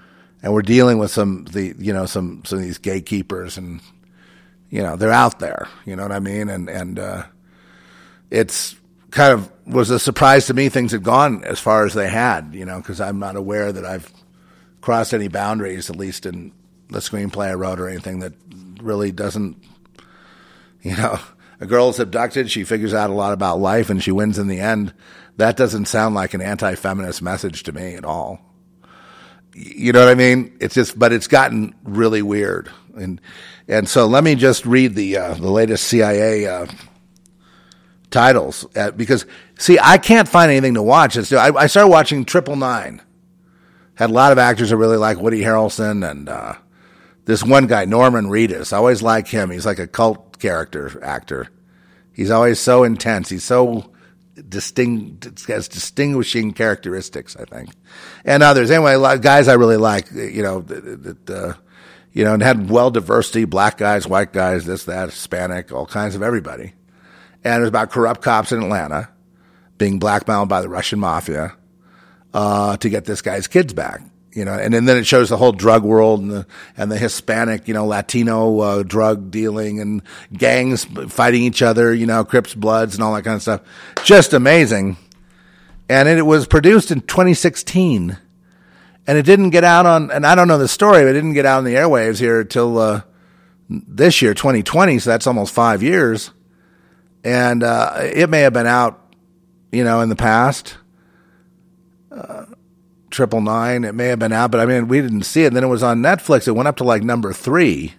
and we're dealing with some the you know some some of these gatekeepers, and you know they're out there. You know what I mean? And and uh, it's kind of was a surprise to me things had gone as far as they had. You know, because I'm not aware that I've crossed any boundaries, at least in the screenplay I wrote, or anything that really doesn't. You know, a girl is abducted, she figures out a lot about life, and she wins in the end. That doesn't sound like an anti-feminist message to me at all. You know what I mean? It's just, but it's gotten really weird, and and so let me just read the uh, the latest C I A uh, titles uh, because see, I can't find anything to watch. It's, I, I started watching Triple Nine. Had a lot of actors I really like, Woody Harrelson, and uh, this one guy Norman Reedus. I always like him. He's like a cult character actor. He's always so intense. He's so distinct, has distinguishing characteristics, I think, and others. Anyway, a lot of guys I really like, you know, that, uh, you know, and had well diversity, black guys, white guys, this, that, Hispanic, all kinds of everybody. And it was about corrupt cops in Atlanta being blackmailed by the Russian mafia uh, to get this guy's kids back. You know, and, and then it shows the whole drug world and the and the Hispanic, you know, Latino uh, drug dealing and gangs fighting each other, you know, Crips, Bloods, and all that kind of stuff. Just amazing. And it, it was produced in twenty sixteen, and it didn't get out on. And I don't know the story, but it didn't get out on the airwaves here until uh, this year, twenty twenty. So that's almost five years. And uh, it may have been out, you know, in the past. Uh, Triple Nine, it may have been out, but I mean, we didn't see it. And then it was on Netflix. It went up to like number three.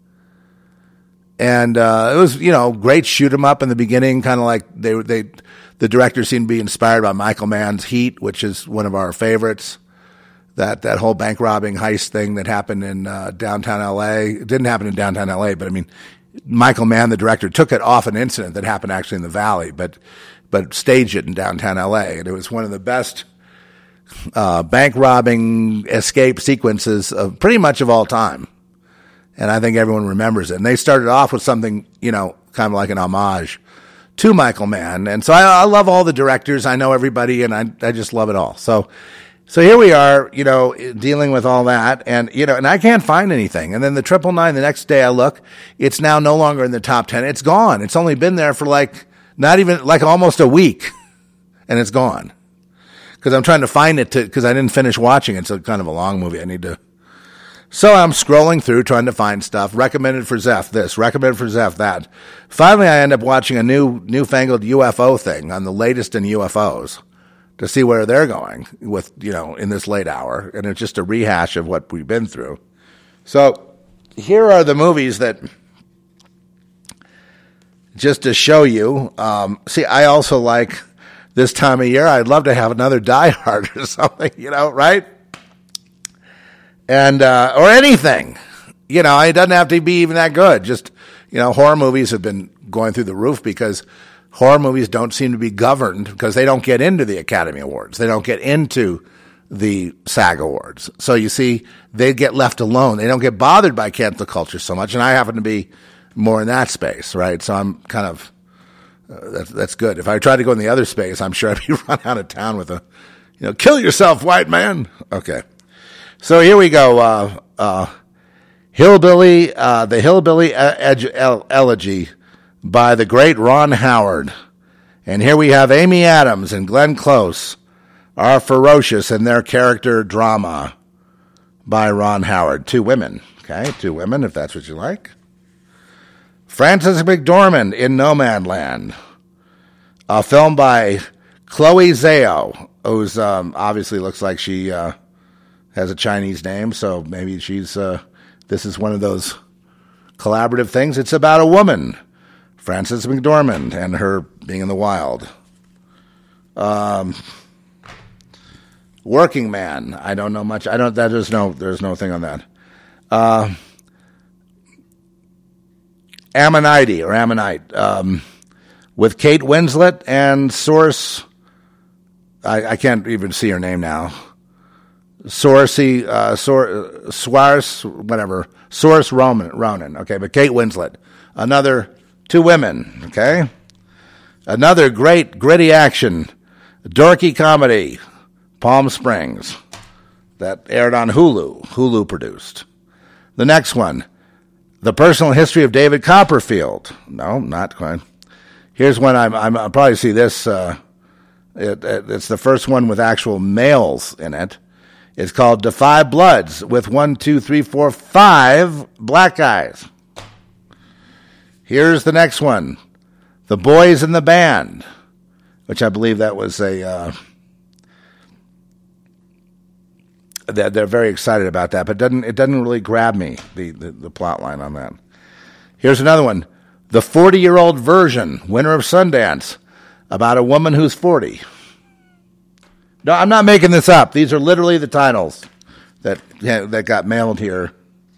And uh, it was, you know, great shoot 'em up in the beginning, kind of like they, they, the director seemed to be inspired by Michael Mann's Heat, which is one of our favorites. That, that whole bank robbing heist thing that happened in uh, downtown L A. It didn't happen in downtown L A, but I mean, Michael Mann, the director, took it off an incident that happened actually in the Valley, but, but staged it in downtown L A. And it was one of the best Uh, bank robbing escape sequences of pretty much of all time. And I think everyone remembers it. And they started off with something, you know, kind of like an homage to Michael Mann. And so I, I love all the directors. I know everybody, and I, I just love it all. So, so here we are, you know, dealing with all that, and, you know, and I can't find anything. And then the Triple Nine, the next day I look, it's now no longer in the top ten. It's gone. It's only been there for like, not even, like almost a week, and it's gone. Because I'm trying to find it to, because I didn't finish watching it. It's a kind of a long movie. I need to. So I'm scrolling through trying to find stuff. Recommended for Zeph this. Recommended for Zeph that. Finally, I end up watching a new, newfangled U F O thing on the latest in U F Os to see where they're going with, you know, in this late hour. And it's just a rehash of what we've been through. So here are the movies that, just to show you. Um, see, I also like. This time of year, I'd love to have another Die Hard or something, you know, right? And, uh, or anything, you know, it doesn't have to be even that good. Just, you know, horror movies have been going through the roof because horror movies don't seem to be governed because they don't get into the Academy Awards. They don't get into the SAG Awards. So you see, they get left alone. They don't get bothered by cancel culture so much. And I happen to be more in that space, right? So I'm kind of, Uh, that's, that's good. If I tried to go in the other space, I'm sure I'd be run out of town with a, you know, kill yourself, white man. Okay. So here we go. Uh, uh, Hillbilly, uh, the Hillbilly Ed- El- Elegy by the great Ron Howard. And here we have Amy Adams and Glenn Close are ferocious in their character drama by Ron Howard. Two women. Okay. Two women, if that's what you like. Frances McDormand in Nomadland, a film by Chloe Zhao, who's um, obviously looks like she uh, has a Chinese name, so maybe she's. Uh, this is one of those collaborative things. It's about a woman, Frances McDormand, and her being in the wild. Um, Working Man. I don't know much. I don't. That is no. There's no thing on that. Uh, Ammonite or Ammonite um, with Kate Winslet and Source. I, I can't even see her name now. Sourcey, uh, Sor, Suarez, whatever. Source Roman, Ronan. Okay, but Kate Winslet. Another two women. Okay, another great gritty action, dorky comedy. Palm Springs. that aired on Hulu. Hulu produced. The next one, The Personal History of David Copperfield. No, not quite. Here's one I'm, I'm, I'll probably see this. Uh, it, it, it's the first one with actual males in it. It's called The Five Bloods with one, two, three, four, five black guys. Here's the next one, The Boys in the Band, which I believe that was a... Uh, They're, they're very excited about that, but it doesn't, it doesn't really grab me, the, the, the plot line on that. Here's another one. The forty-year-old Version, winner of Sundance, about a woman who's forty. No, I'm not making this up. These are literally the titles that yeah, that got mailed here.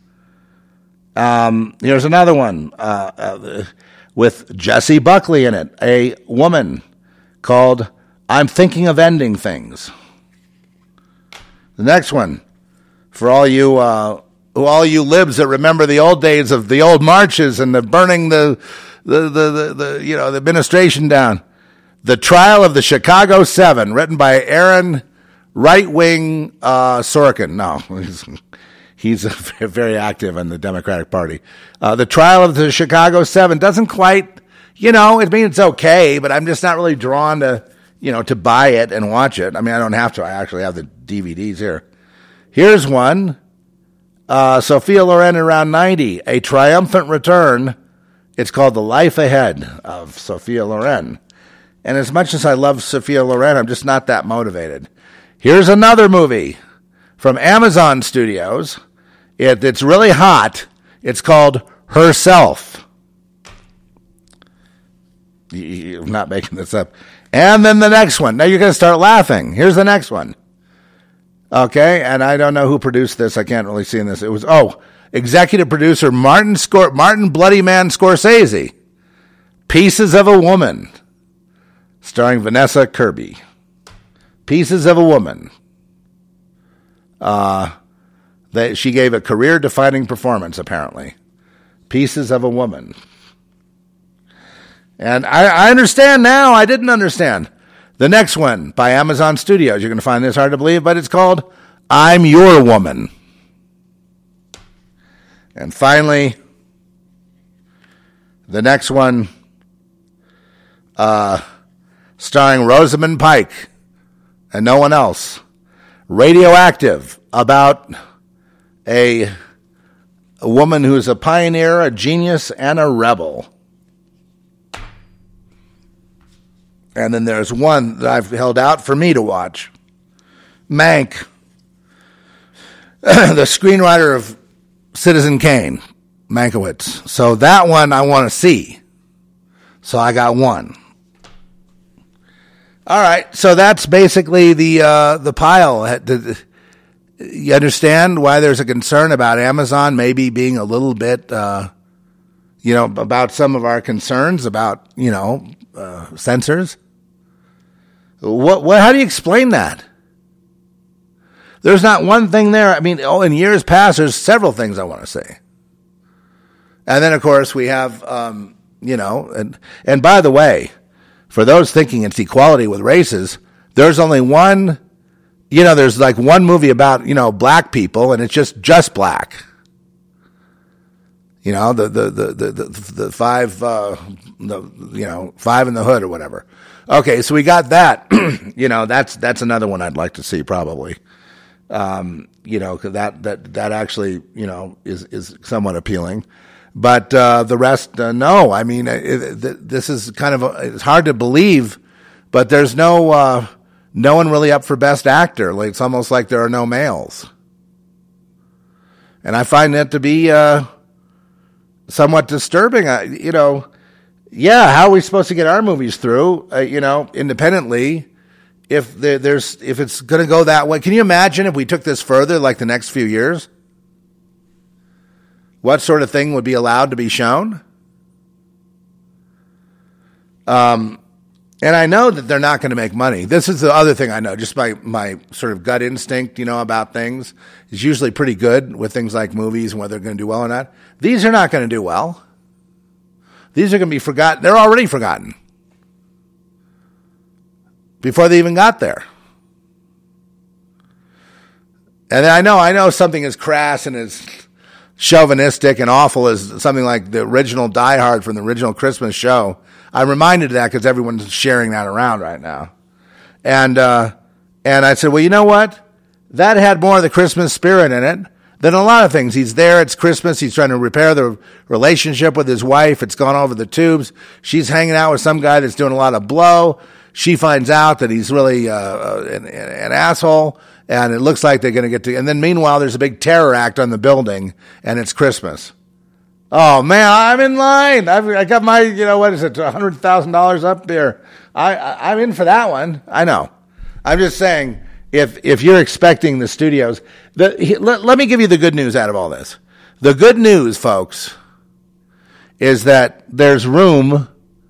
Um, here's another one uh, uh, with Jessie Buckley in it, a woman called I'm Thinking of Ending Things. The next one, for all you uh, all you libs that remember the old days of the old marches and the burning the the, the, the, the you know the administration down, The Trial of the Chicago Seven, written by Aaron Right-Wing uh, Sorkin. No, he's, he's very active in the Democratic Party. Uh, the Trial of the Chicago Seven doesn't quite, you know, it means it's okay, but I'm just not really drawn to. You know, to buy it and watch it. I mean, I don't have to. I actually have the D V Ds here. Here's one. Uh, Sophia Loren around ninety. A Triumphant Return. It's called The Life Ahead of Sophia Loren. And as much as I love Sophia Loren, I'm just not that motivated. Here's another movie from Amazon Studios. It, it's really hot. It's called Herself. You're not making this up. And then the next one. Now you're going to start laughing. Here's the next one. Okay, and I don't know who produced this. I can't really see in this. It was, oh, executive producer Martin Scor- Martin Bloody Man Scorsese. Pieces of a Woman. Starring Vanessa Kirby. Pieces of a Woman. Uh, they, she gave a career-defining performance, apparently. Pieces of a Woman. And I, I understand now. I didn't understand. The next one by Amazon Studios. You're going to find this hard to believe, but it's called I'm Your Woman. And finally, the next one, uh, starring Rosamund Pike and no one else. Radioactive, about a, a woman who's a pioneer, a genius, and a rebel. And then there's one that I've held out for me to watch. Mank, the screenwriter of Citizen Kane, Mankiewicz. So that one I want to see. So I got one. All right, so that's basically the uh, the pile. You understand why there's a concern about Amazon maybe being a little bit, uh, you know, about some of our concerns about, you know, uh, censors? What, what, how do you explain that? There's not one thing there. I mean, oh, in years past, there's several things I want to say. And then, of course, we have, um, you know, and, and by the way, for those thinking it's equality with races, there's only one, you know, there's like one movie about, you know, black people, and it's just, just black. You know, the, the, the, the, the, the five, uh, the, you know, five in the hood or whatever. Okay, so we got that. You know, that's that's another one I'd like to see probably. Um, you know, 'cause that that that actually, you know, is is somewhat appealing. But uh, the rest, uh, no. I mean, it, it, this is kind of a, it's hard to believe, but there's no uh, no one really up for Best Actor. Like it's almost like there are no males, and I find that to be uh, somewhat disturbing. I, you know. Yeah, how are we supposed to get our movies through, uh, you know, independently, if there, there's if it's going to go that way? Can you imagine if we took this further, like the next few years? What sort of thing would be allowed to be shown? Um, and I know that they're not going to make money. This is the other thing I know, just my, my sort of gut instinct, you know, about things is usually pretty good with things like movies and whether they're going to do well or not. These are not going to do well. These are going to be forgotten. They're already forgotten before they even got there. And I know, I know something as crass and as chauvinistic and awful as something like the original Die Hard from the original Christmas show. I'm reminded of that because everyone's sharing that around right now. And, uh, and I said, well, you know what? That had more of the Christmas spirit in it than a lot of things. He's there. It's Christmas. He's trying to repair the relationship with his wife. It's gone over the tubes. She's hanging out with some guy that's doing a lot of blow. She finds out that he's really uh, an, an asshole, and it looks like they're going to get to. And then meanwhile, there's a big terror act on the building, and it's Christmas. Oh man, I'm in line. I've, I got my, you know, what is it, one hundred thousand dollars up there. I, I I'm in for that one. I know. I'm just saying. If if you're expecting the studios, the, let, let me give you the good news out of all this. The good news, folks, is that there's room.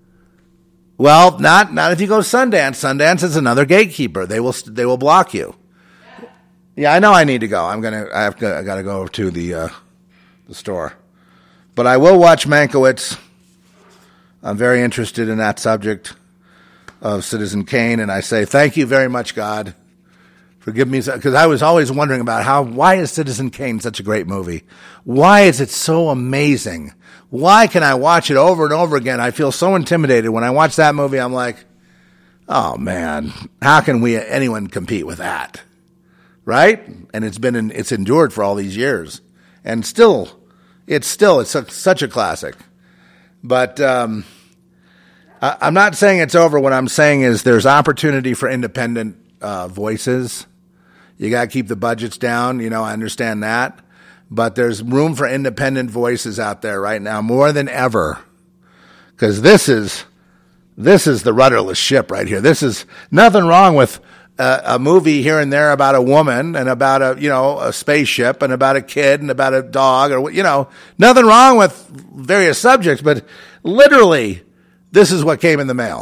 Well, not not if you go to Sundance. Sundance is another gatekeeper. They will they will block you. Yeah, I know. I need to go. I'm gonna. I have to. I got to go to the uh, the store, but I will watch Mankiewicz. I'm very interested in that subject of Citizen Kane, and I say thank you very much, God. Forgive me, because I was always wondering about how, why is Citizen Kane such a great movie? Why is it so amazing? Why can I watch it over and over again? I feel so intimidated. When I watch that movie, I'm like, oh man, how can we, anyone compete with that? Right? And it's been, in, it's endured for all these years. And still, it's still, it's such, such a classic. But, um, I, I'm not saying it's over. What I'm saying is there's opportunity for independent uh, voices. You got to keep the budgets down. You know, I understand that. But there's room for independent voices out there right now, more than ever. Because this is, this is the rudderless ship right here. This is nothing wrong with a, a movie here and there about a woman and about a, you know, a spaceship and about a kid and about a dog, or, you know, nothing wrong with various subjects. But literally, this is what came in the mail.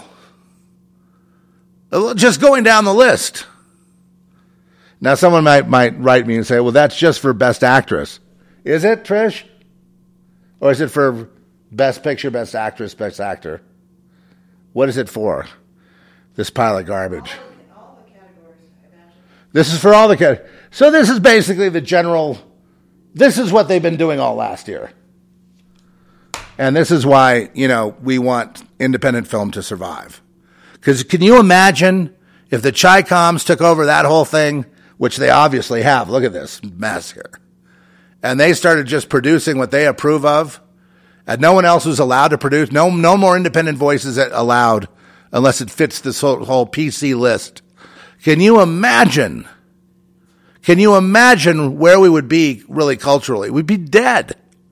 Just going down the list. Now, someone might might write me and say, well, that's just for Best Actress. Is it, Trish? Or is it for Best Picture, Best Actress, Best Actor? What is it for? This pile of garbage. All, all the categories, I imagine. This is for all the categories. So this is basically the general, this is what they've been doing all last year. And this is why, you know, we want independent film to survive. Because can you imagine if the Chi-Coms took over that whole thing, which they obviously have. Look at this mess here. And they started just producing what they approve of, and no one else was allowed to produce. No, no more independent voices allowed unless it fits this whole, whole P C list. Can you imagine? Can you imagine where we would be really culturally? We'd be dead.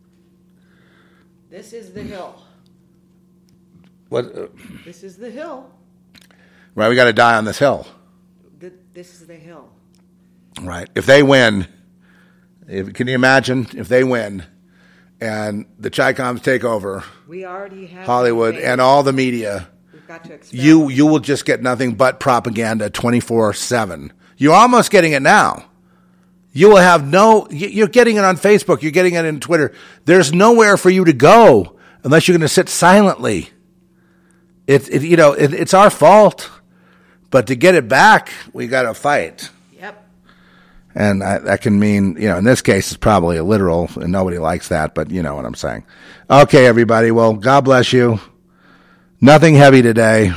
This is the hill. What? Uh, This is the hill. right, we got to die on this hill. Th- This is the hill. Right. If they win, if, can you imagine if they win and the Chi-Coms take over We already have Hollywood and all the media, We've got to expel. you you will just get nothing but propaganda twenty-four seven. You're almost getting it now. You will have no, you- you're getting it on Facebook, you're getting it in Twitter. There's nowhere for you to go unless you're going to sit silently. It, it you know, it, it's our fault. But to get it back, we got to fight. Yep. And I, that can mean, you know, in this case, it's probably a literal, and nobody likes that, but you know what I'm saying. Okay, everybody. Well, God bless you. Nothing heavy today.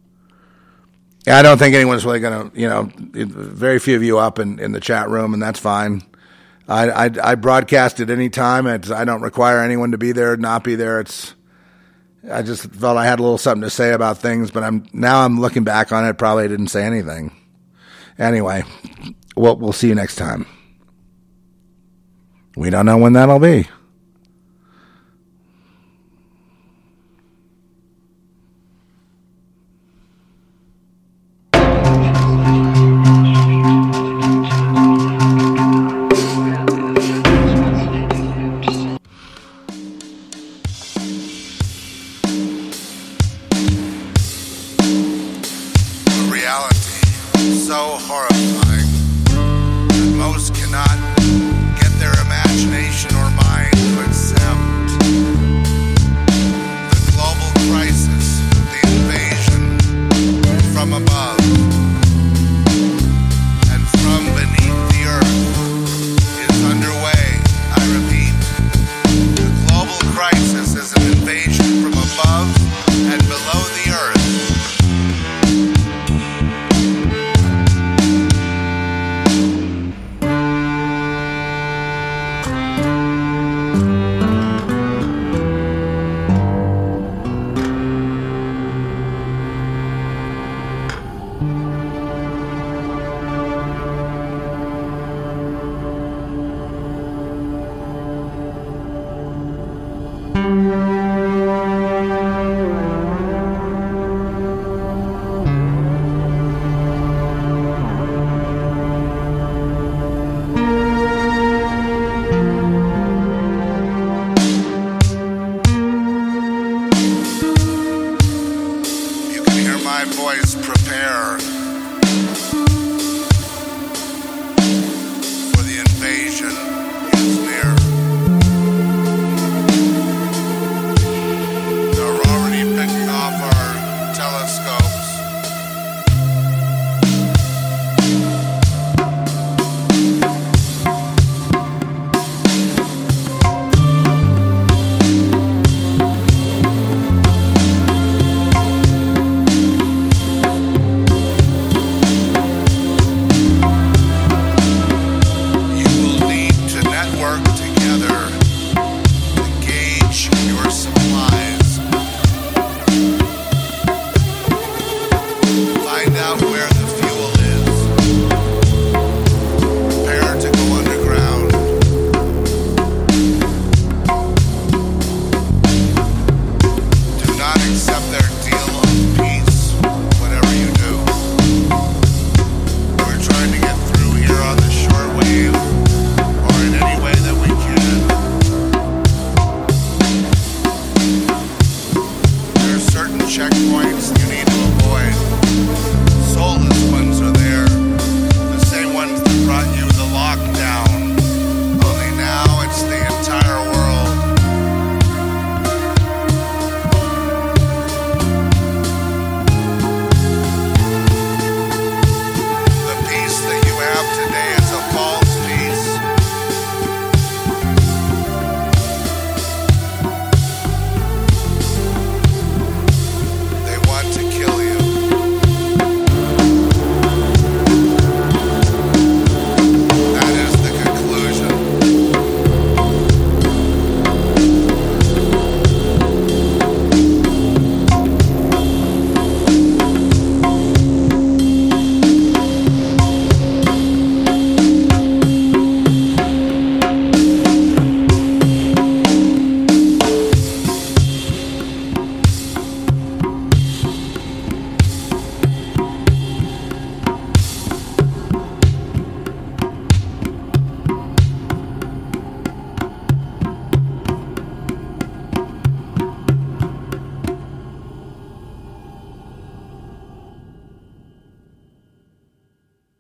I don't think anyone's really going to, you know, very few of you up in, in the chat room, and that's fine. I, I, I broadcast at any time. It's, I don't require anyone to be there, not be there. It's, I just felt I had a little something to say about things, but I'm now I'm looking back on it, probably didn't say anything. Anyway, we'll, we'll see you next time. We don't know when that'll be. A reality so horrifying that most cannot